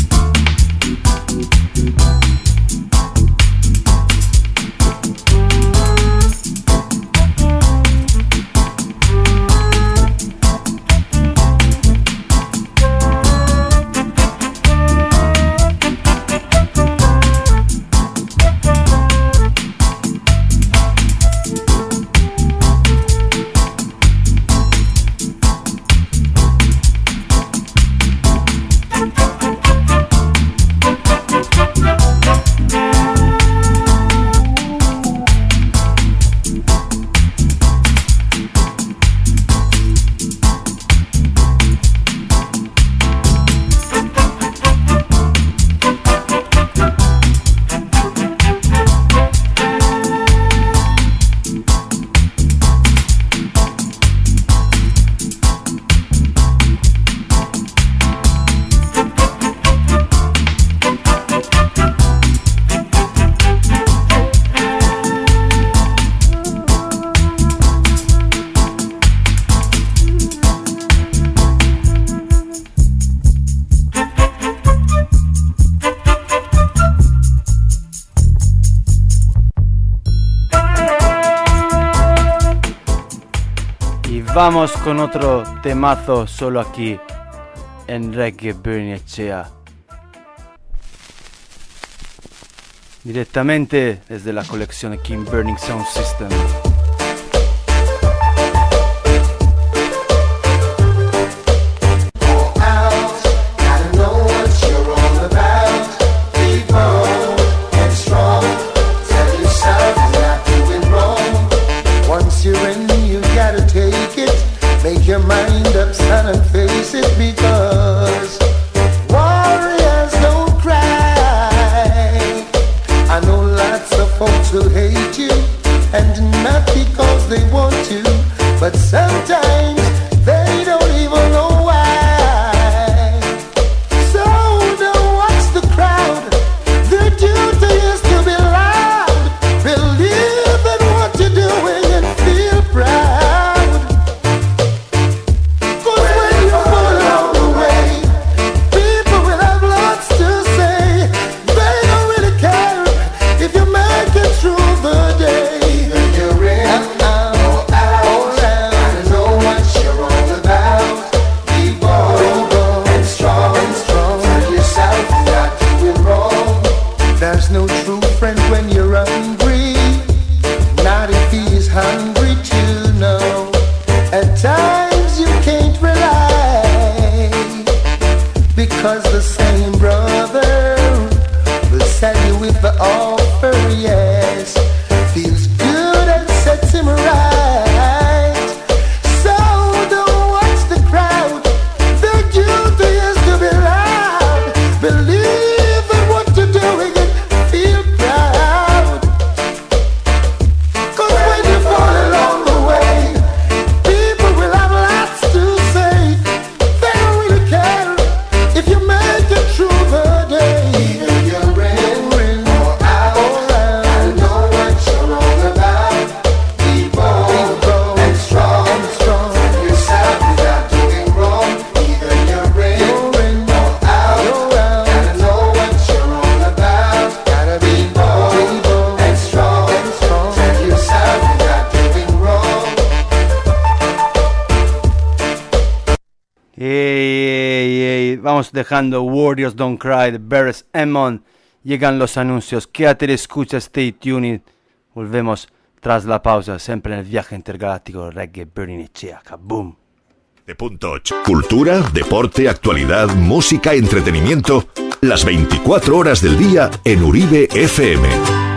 Vamos con otro temazo solo aquí en Reggae Burning Etxea. Directamente desde la colección King Burning Sound System. Make your mind up, son, and face it, because warriors don't cry. I know lots of folks will hate you, and not because they want to, but sometimes they don't even know why. So don't watch the crowd, their duty is to be loud. Believe in what you're doing and feel proud. Cause the same brother will sell you with the offer, yes. Feels good and sets him right. So don't watch the crowd, their duty is to be loud. Believe in what you're doing and feel proud. Cause when you fall along the way, people will have lots to say. They don't really care if you make it through the day. Either you're in or out, I know what you're all about. Be bold and strong, tell yourself without doing wrong. Either you're in or out, gotta know what you're all about. Gotta be bold and strong, tell yourself without doing wrong. Ey, ey, ey, vamos dejando Warriors Don't Cry de Beres Emmon. Llegan los anuncios, quédate de escucha, stay tuned. Volvemos tras la pausa, siempre en el viaje intergaláctico Reggae Burning Etxea. Kaboom. Cultura, deporte, actualidad, música, entretenimiento. Las veinticuatro horas del día en Uribe F M.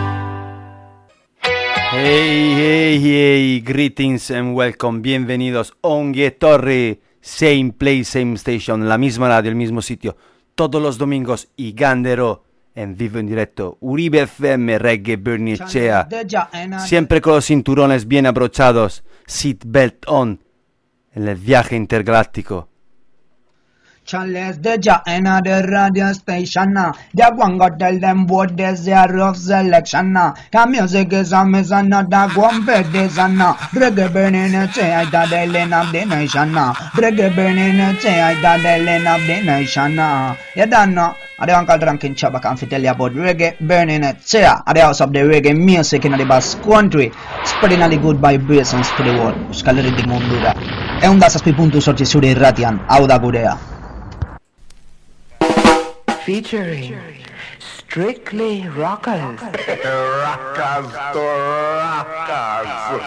Hey, hey, hey, greetings and welcome. Bienvenidos. Ongue Torre. Same place, same station. La misma radio, el mismo sitio. Todos los domingos. Y Gandero. En vivo, en directo. Uribe F M, Reggae Burning Echea. Siempre con los cinturones bien abrochados. Seat belt on. En el viaje intergaláctico. Charles Deja in the radio station now. They one go tell them what there's a rough selection now. Cause music is a miss another one petition now. Reggae burning a chair, I got the lane of the nation now. Reggae burning a chair, I got the lane of the nation now. You don't know. I don't call Drunken Chaba can tell you about reggae burning a chair. At the house of the reggae music in the Basque Country. Spreading all the good vibrations to the world. Scalare di Mondura. E un da sa spui puntu sorti su dei Ratian. Auda Gurea. Featuring Strictly Rockers. Rockers to rockers.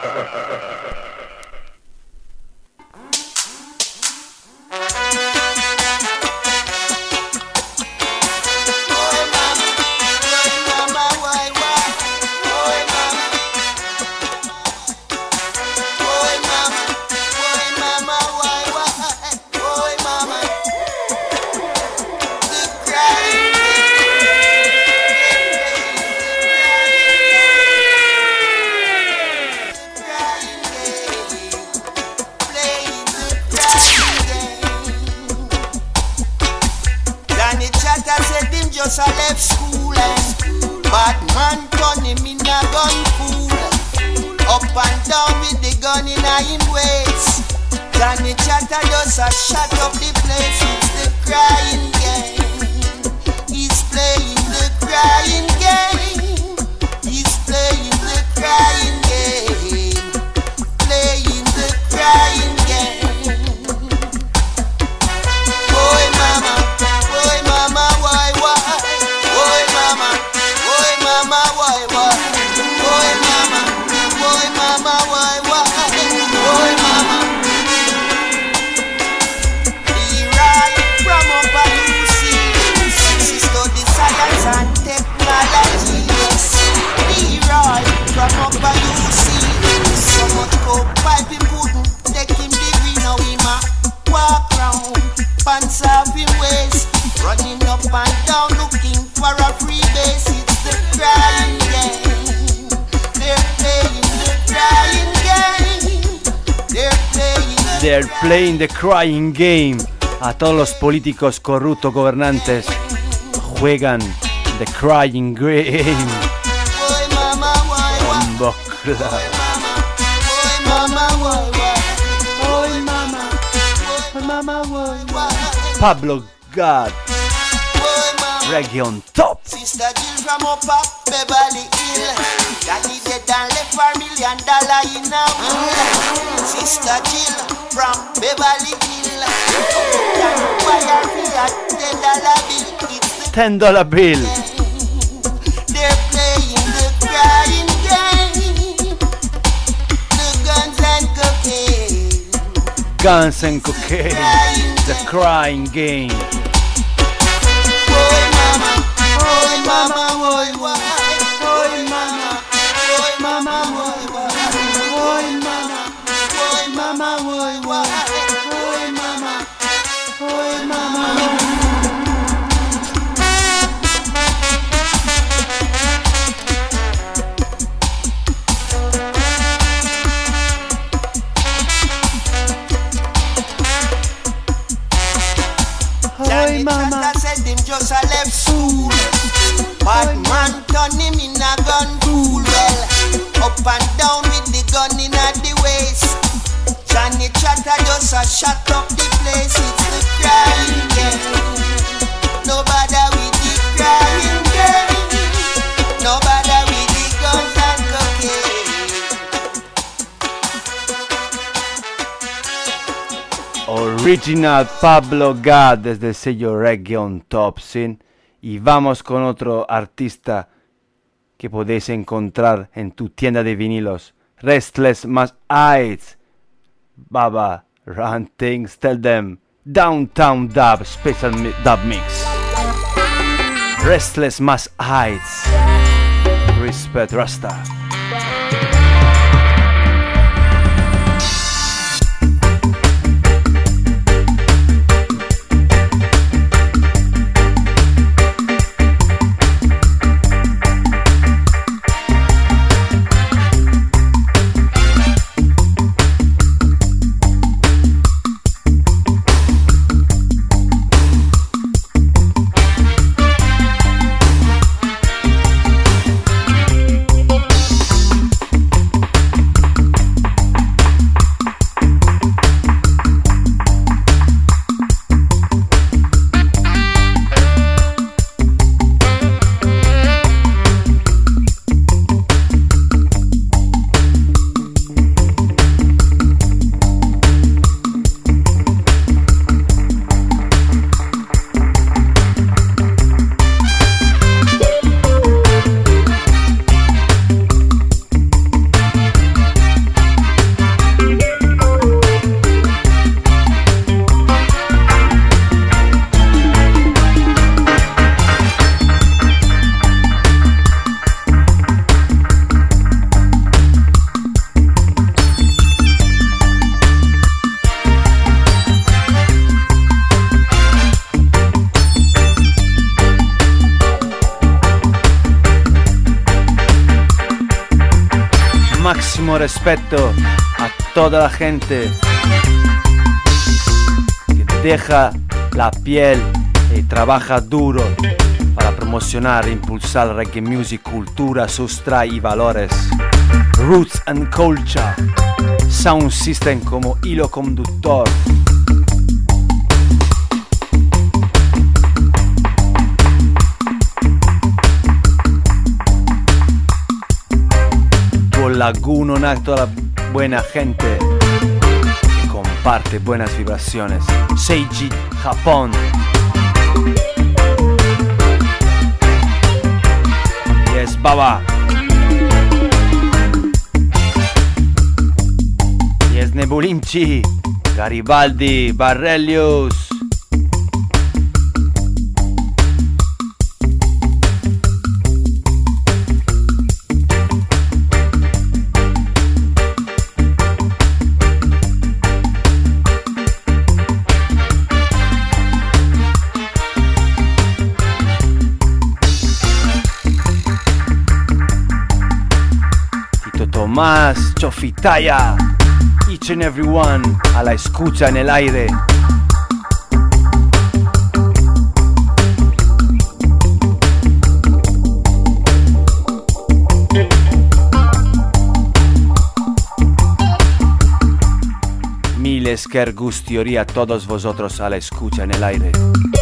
Just a left school and bad man turn him in a gun fool. Up and down with the gun in a him waist. Johnny Chatter just a shut up the place. It's the crying game. He's playing the crying game. He's playing the crying game. Playing the crying game. Boy mama, boy mama, why why? Boy mama, boy mama, why why? Boy mama, boy mama, why why? Boy mama. Be right from up a U C. She study science and technology. Yes. Be right from up a U C. So much coke piping pudding. Take him degree now him a walk round. Pants off him waist. Running up and down looking for a free base. It's the crying game. They're playing the crying game. They're playing They're playing the crying game. A todos los políticos corruptos gobernantes juegan the crying game. Boy mama why why? Boy mama why why? Boy mama, boy mama why why? Pablo God. Reggae on top. Sister Jill from up at Beverly Hill. Daddy dead and left for a million dollar in a will. Sister Jill from Beverly Hill. Wire me a ten dollar bill. It's the Ten dollar bill. they're playing the crying game. The guns and cocaine. Guns and cocaine. The crying game. Boy mama, boy why? Boy mama, boy mama, boy why? Boy mama, boy mama, boy why? Boy mama, boy mama. Johnny Chatter said him just a left school. Bad man turn him in a gun fool. Well, up and down with the gun in a the waist. Johnny Chatter just a shut up the place. It's the crying game. Nobody with the crying game. Nobody with the guns and cocaine. Original Pablo God desde el sello Reggae on Top, ¿sí? Y vamos con otro artista que podéis encontrar en tu tienda de vinilos. Restless Mas Eyes, Baba Run things, tell them. Downtown Dub, special mi- dub mix. Restless Mass Heights. Respect Rasta. Máximo respeto a toda la gente que deja la piel y trabaja duro para promocionar e impulsar reggae music, cultura, sustrae y valores. Roots and culture, sound system como hilo conductor. Laguno nato a la buena gente que comparte buenas vibraciones. Seiji, Japón. Yes, Baba. Yes, Nebulimchi, Garibaldi, Barrelius. Tomás, Chofitaya, each and every one a la escucha en el aire. Miles que gustoría a todos vosotros a la escucha en el aire.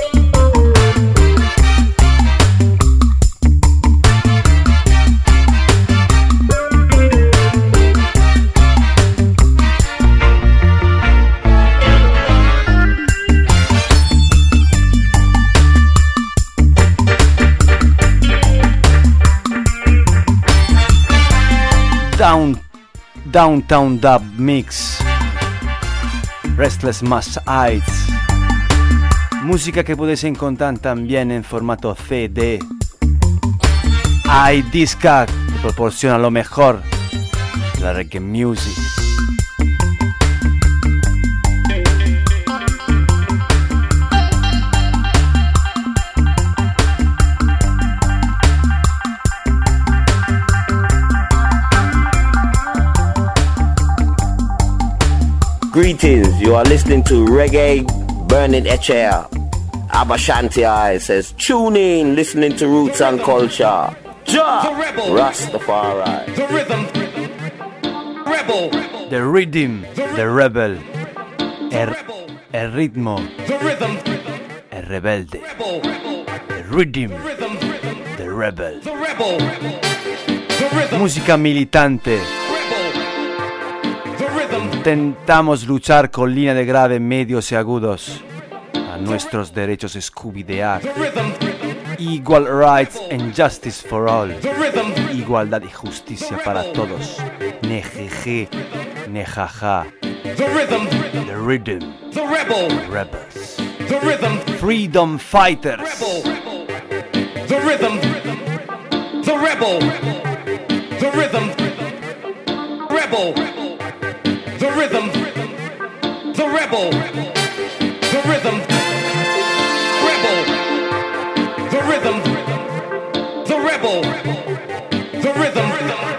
Down, Downtown Dub Mix, Restless Mass Heights, música que podéis encontrar también en formato C D. iDisca te proporciona lo mejor de la reggae music. Greetings, you are listening to Reggae Burning Echair. Abashanti I says, tune in, listening to Roots and Culture. Ja, Rastafari. The rhythm, rebel. The rhythm, the rebel. El, el ritmo, el rebelde. The rhythm, the rebel. Música militante. Intentamos luchar con línea de grave, medios y agudos a nuestros derechos escubidear. Equal rights and justice for all. Igualdad y justicia para todos. Nejeje, nejaja. The rhythm. The rhythm. The rebel. Rebels. The rhythm. Freedom fighters. Rebel. The rhythm. The rebel. The rhythm. Rebel. The rhythm. The rebel. The rhythm. Rebel. The rhythm. The rebel. The rhythm.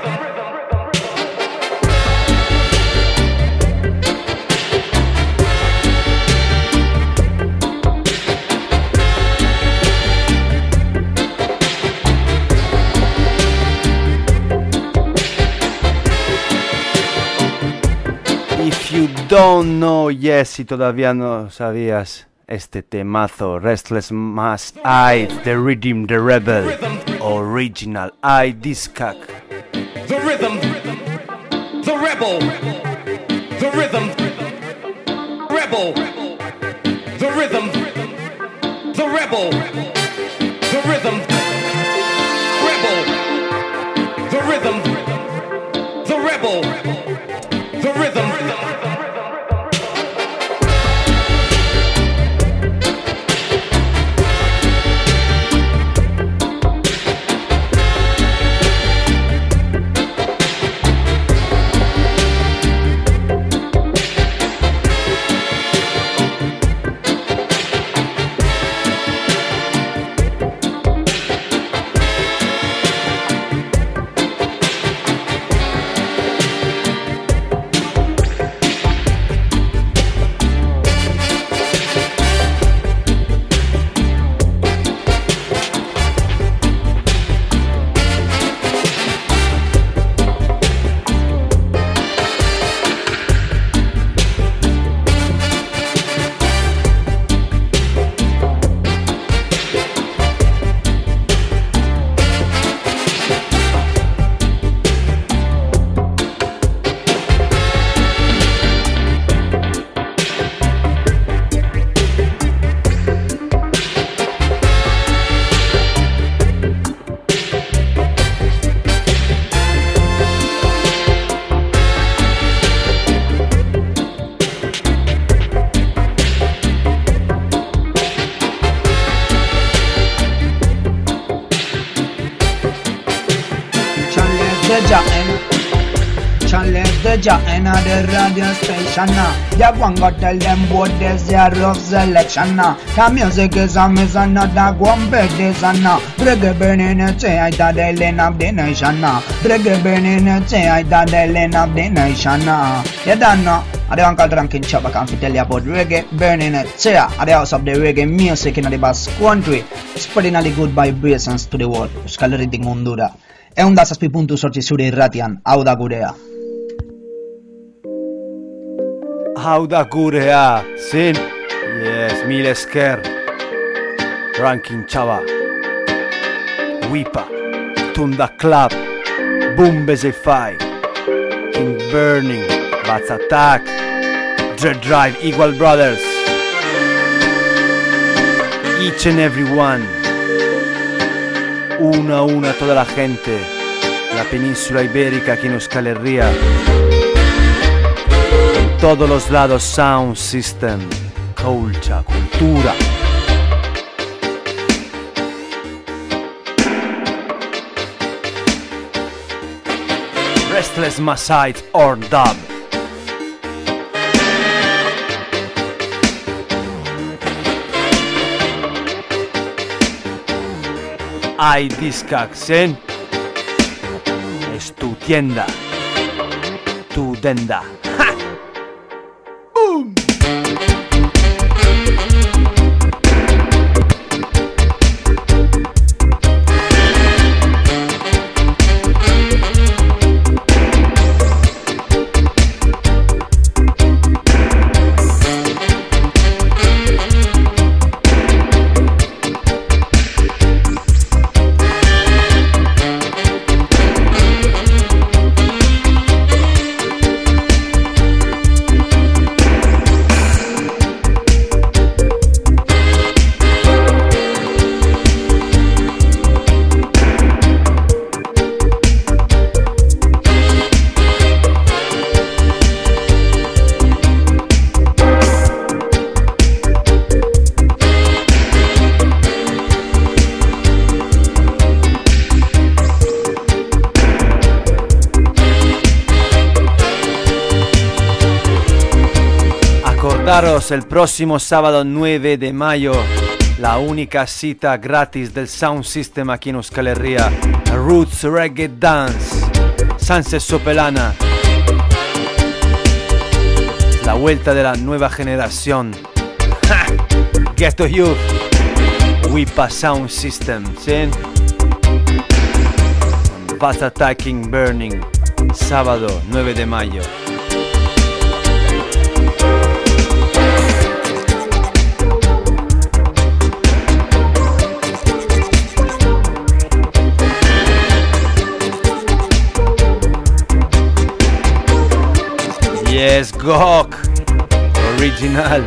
If you don't know, yes, si todavía no sabías este temazo, Restless Mass I, The Rhythm, The Rebel, Original, I, Discac. The rhythm. The rebel. The rhythm. Rebel. The rhythm. The rebel. The rhythm. Rebel. The rhythm. The rebel. The rhythm. In the radio station now, ya one go tell them what there's a rough selection now. The music is a miss another one bed is a now. Reggae burning it, say I thought they land up the nation now. Reggae burning it, say I thought they land up the nation now. You don't know. I don't call Drunken Chop, I can't tell you about reggae burning it. Say at the house of the reggae music in the Basque Country, spreading all the good vibrations to the world. Euskal Herritik mundura. Egun da zazpi puntu sortzi zure irratian, hau da gurea. Hau da gurea, zin? Yes, mil esker. Ranking Chava, Wipa, Tunda Club, Boom Bezefai, King Burning, Bats Attack, Dread Drive, Equal Brothers, each and every one, una a una toda la gente, la península ibérica aquí en Euskal Herria, en todos los lados, Sound System, culture, cultura. Restless Massites or Dub. Hay Discaxen. Es tu tienda. Tu denda. ¡Ja! ¡Boom! Recordaros, el próximo sábado nueve de mayo, la única cita gratis del Sound System aquí en Euskal Herria, Roots Reggae Dance, Sanse Sopelana. La vuelta de la nueva generación. ¡Ja! Ghetto Youth, Wipa Sound System, ¿sí? Bat Attacking Burning, sábado nueve de mayo. Yes, Gok, original.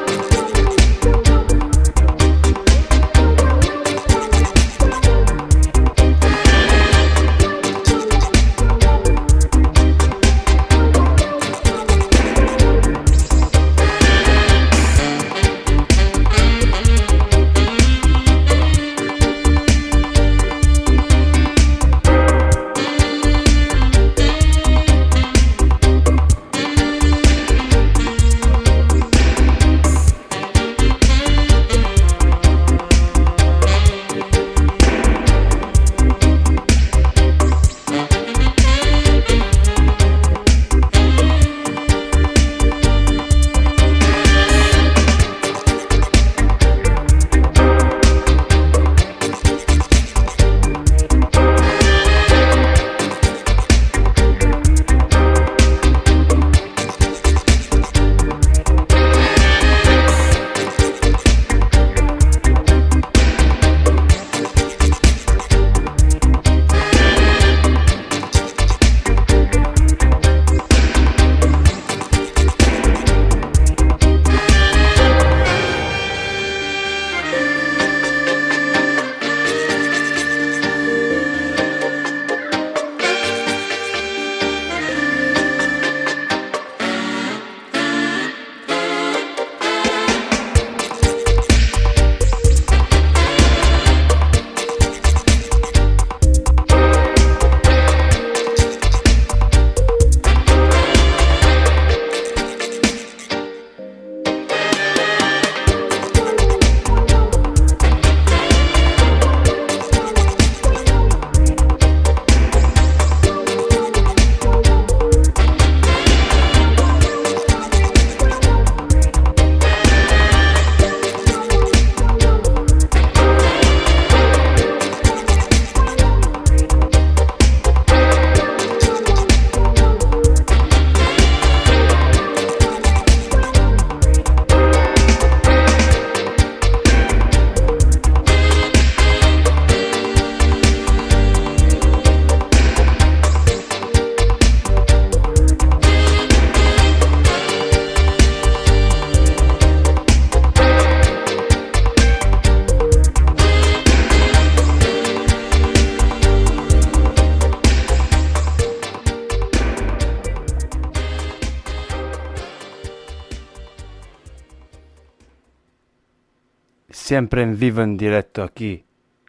Siempre en vivo en directo aquí.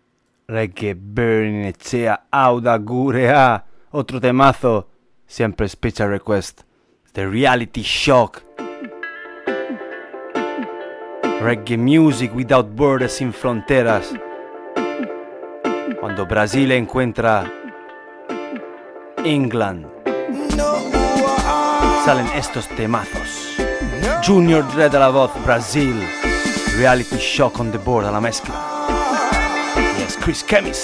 Reggae Burning Echea Auda Gurea. Otro temazo. Siempre special request. The Reality Shock. Reggae music without borders, sin fronteras. Cuando Brasil encuentra England, salen estos temazos. Junior Dread a la voz, Brasil. Reality Shock on the board, a la mezcla. Yes, Chris Chemist.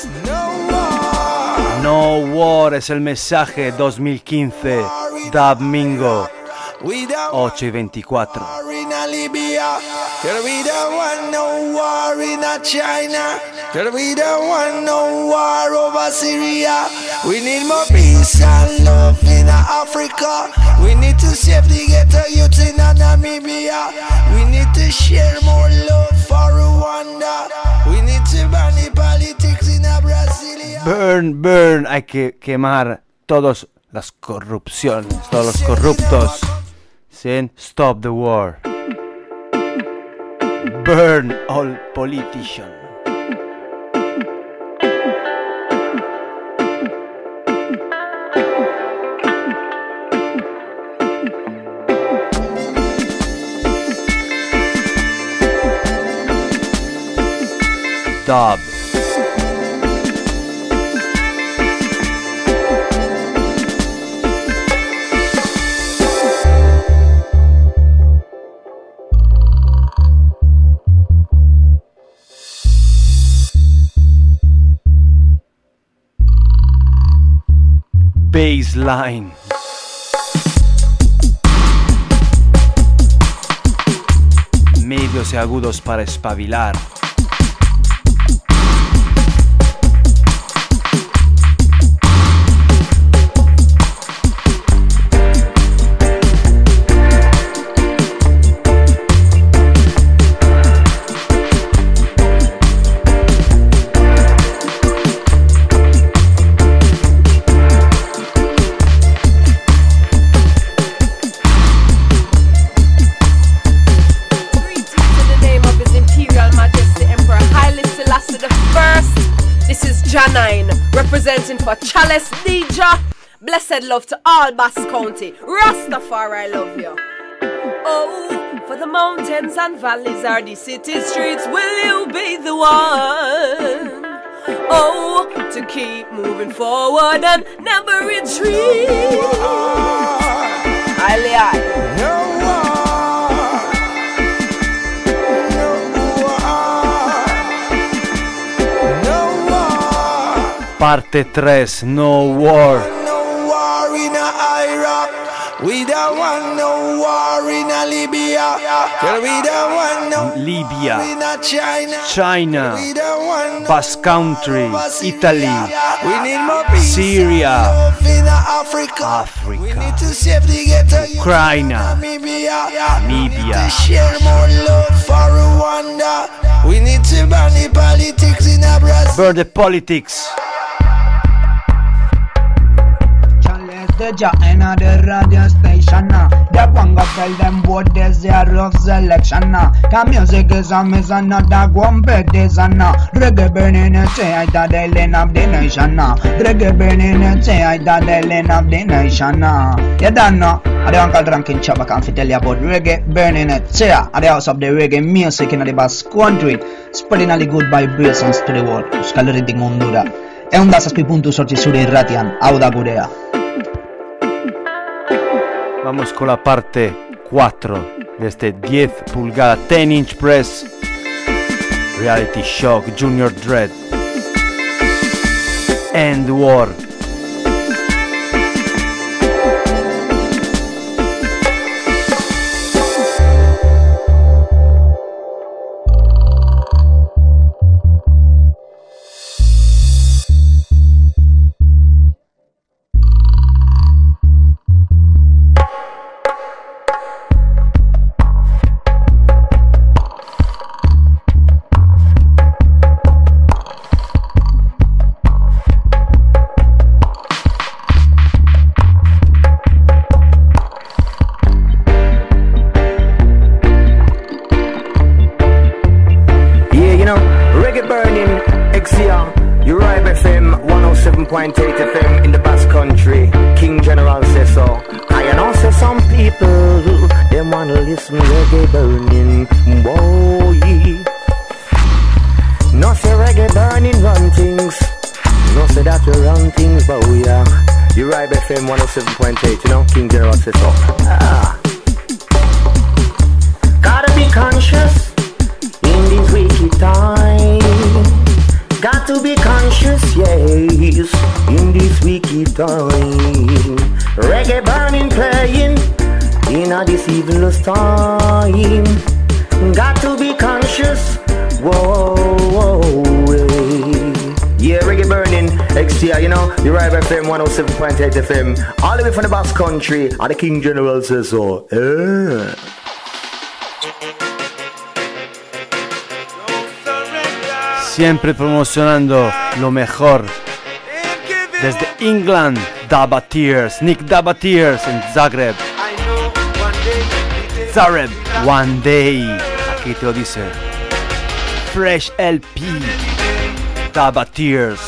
No War es el mensaje dos mil quince. Dub Mingo. ocho y veinticuatro. Girl, we don't want no war in China. Girl, we don't want no war over Syria. We need more peace and love in Africa. We need to save the ghetto youth in Namibia. We need to share more love for Rwanda. We need to ban the politics in Brasilia. Burn, burn. Hay que quemar todas las corrupciones, todos los corruptos. Sin stop the war. Burn all politicians. dub. Baseline. Medios y agudos para espabilar. Janine, representing for Chalice Deja. Blessed love to all Bass County. Rastafari, I love you. Oh, for the mountains and valleys are the city streets, will you be the one? Oh, to keep moving forward and never retreat. Aye, aye. No war. Parte tres, No War. No war in Iraq. We don't want no war in Libya. We don't want no Libya, war in China. China, We don't want no Basque Country, Italy, We need more peace Syria, and love in Africa. Africa, We need to save the ghetto youth Ukraine, in Namibia. We need Namibia. to share more love for Rwanda. We need to ban the politics in Brazil. Burn the politics. Deja another radio station now. That one go tell them what there's a rough selection now. Cause music is a miss and not that one bed is a now. Reggae burning and say I thought the lane of the nation now. Reggae burning and say I thought the lane of the nation now. You don't know. I don't call Drunken Chop, I can't tell you about reggae burning and say at the house of the reggae music in the Basque Country. Spreading all the good vibrations to the world. Scalare di Mondura. E un das punto sorti su dei Ratian, Auda Gurea. Vamos con la parte cuatro de este diez pulgada ten inch press Reality Shock Junior Dread End War. point eight F M in the Basque Country. King General says so. I know say some people them wanna listen reggae burning, boy. No say reggae burning run things. No say that we run things, boy. Yeah. You right F M one oh seven point eight, you know. King General says so. Ah. Gotta be conscious in these wicked times. Got to be conscious, yes, in this wicked time. Reggae burning, playing in a this evilest time. Got to be conscious, whoa, whoa, whoa. Yeah, reggae burning, X T R, you know, you right F M one oh seven point eight F M, all the way from the Basque Country, and the King General says so. Yeah. Siempre promocionando lo mejor desde England, Dabateers, Nick Dabateers en Zagreb. Zagreb, One Day, aquí te lo dice Fresh L P, Dabateers.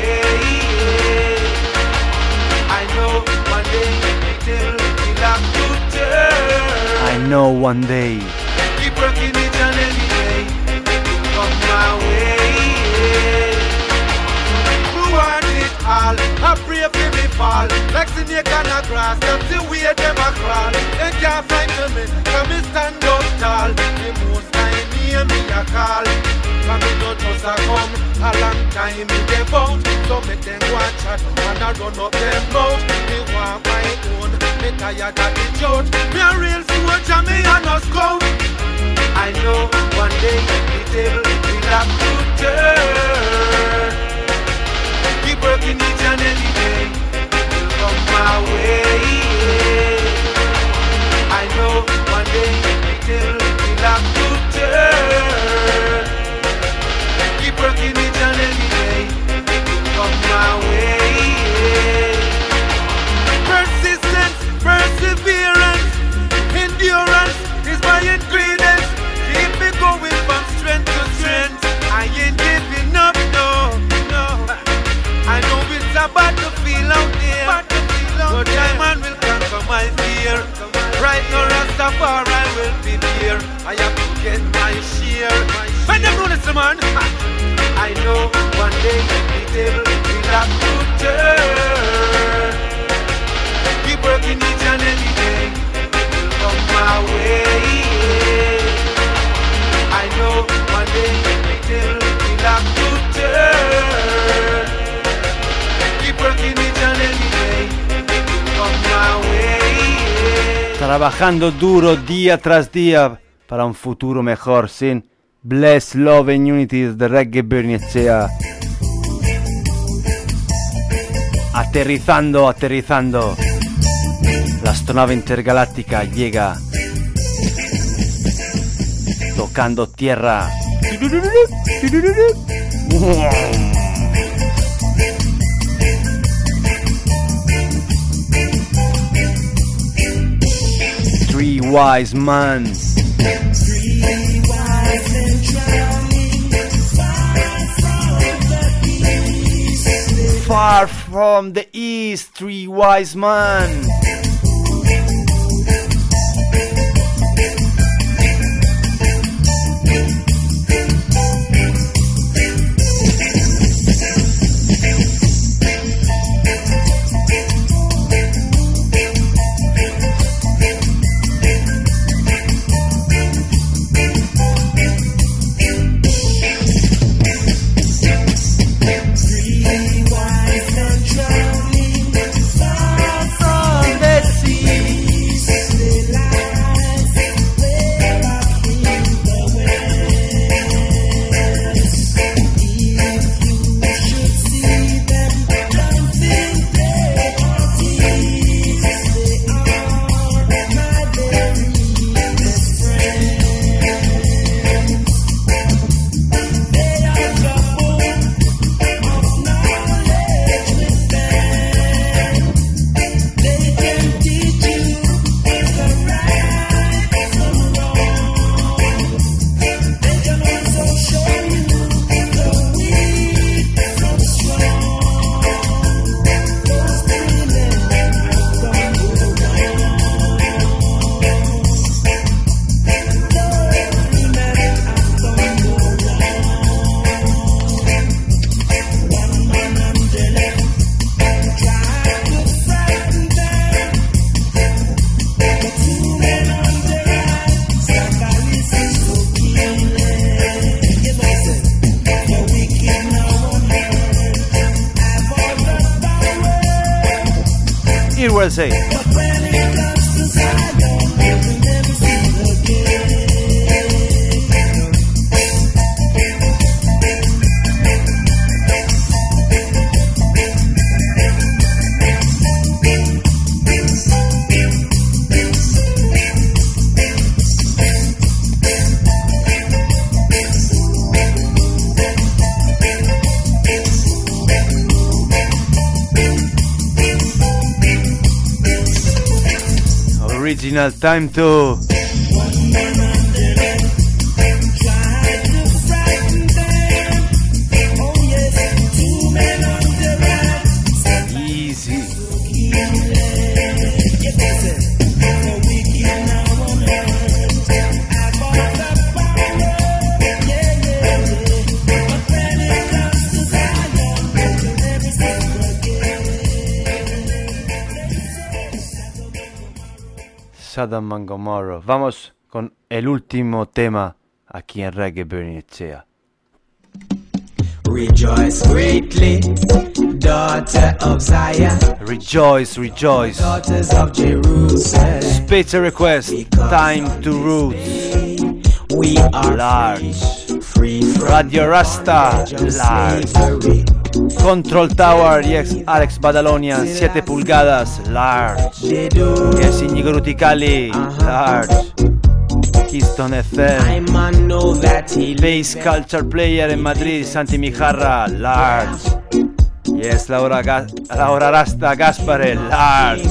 I know one day. Keep working it and any day it will come my way. all. I pray for me fall. Like snake on a grass, that's the way them a crawl. They can't frighten me, cause me stand up tall. The most time hear me a call. Cause me don't just a come, a long time me dey bout. So make them go and chat, and I run up them mouth. Me want my own, me tired of the joke. Me a real soldier, me a no scout. I know one day the table will have to turn. Keep working each and every day, will come my way. I know one day the table will have to turn. Keep working each and every day, will come my way. Persistence, perseverance, endurance is my ingredient. Keep me going from strength to strength. I ain't giving up, no, no. I know it's a battlefield out there, but time man will conquer my fear. Right now Rastafari will be there. I have to get my share. When them know this, man, I know one day the table will have to turn. Keep working each and every day, will come my way. I know one day the table will have to turn. Keep working each and every day, will come my way. Trabajando duro día tras día para un futuro mejor, sin Bless, Love and Unity de Reggae Bernicea. Aterrizando, aterrizando. La astronave intergaláctica llega. Tocando tierra. Three wise men. Far from the east, three wise men. U S A. Original time to easy. Sodom and Gomorrah. Vamos con el último tema aquí en Reggae Burning Echea. Rejoice greatly, daughter of Zion. Rejoice, rejoice. Daughters of Jerusalem. Special request, time to roots. We are large. Free from Radio Rasta, large. Control Tower, yes, Alex Badalonian, siete pulgadas, large. Yes, Inigo Ruticali, large. Keystone F M, Bass Culture Player en Madrid, Santi Mijarra, large. Yes, Laura, Ga Laura Rasta Gaspare, large.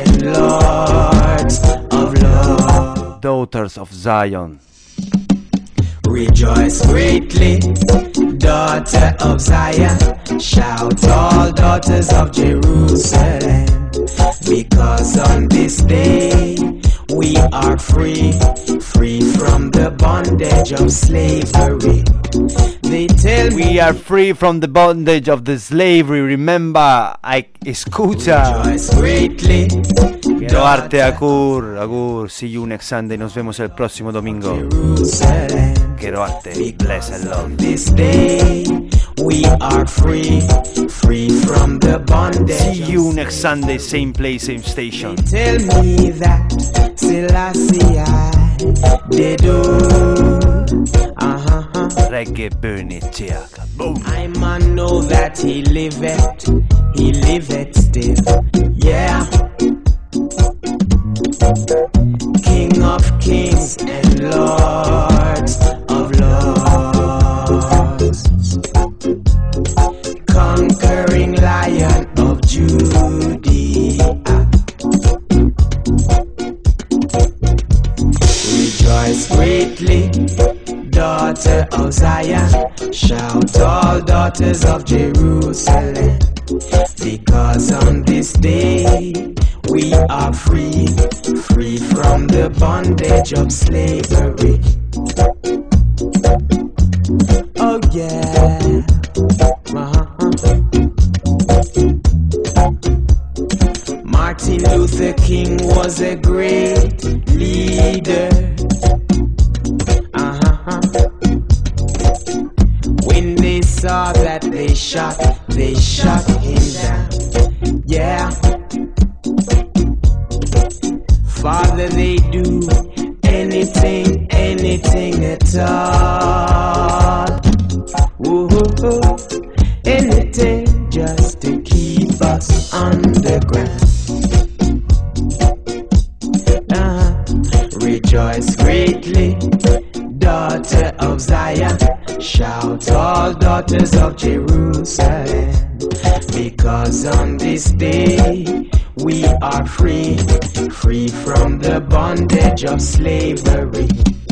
Daughters of Zion. Rejoice greatly, daughter of Zion. Shout all daughters of Jerusalem, because on this day we are free, free from the bondage of slavery. They tell me we are free from the bondage of the slavery. Remember, I escucha. Rejoice greatly. Quiero arte, agur, agur. See you next Sunday. Nos vemos el próximo domingo. Quiero arte. Bless and love. This day we are free, free from the bondage. See you next Sunday, same place, same station. Tell me that Selassie I they do. Uh-huh. Reggae Burning Echea. Boom. I man know that he liveth, he liveth still. Yeah. King of kings and lords of lords, conquering Lion of Judea. Rejoice greatly, daughter of Zion. Shout all daughters of Jerusalem, because on this day we are free, free from the bondage of slavery. Oh yeah. Uh-huh. Martin Luther King was a great leader. Uh-huh. When they saw that they shot, they shot him down. Yeah. Father, they do anything, anything at all. Ooh, anything just to keep us on the ground. Uh-huh. Rejoice greatly, daughter of Zion. Shout all daughters of Jerusalem, because on this day we are free, free from the bondage of slavery.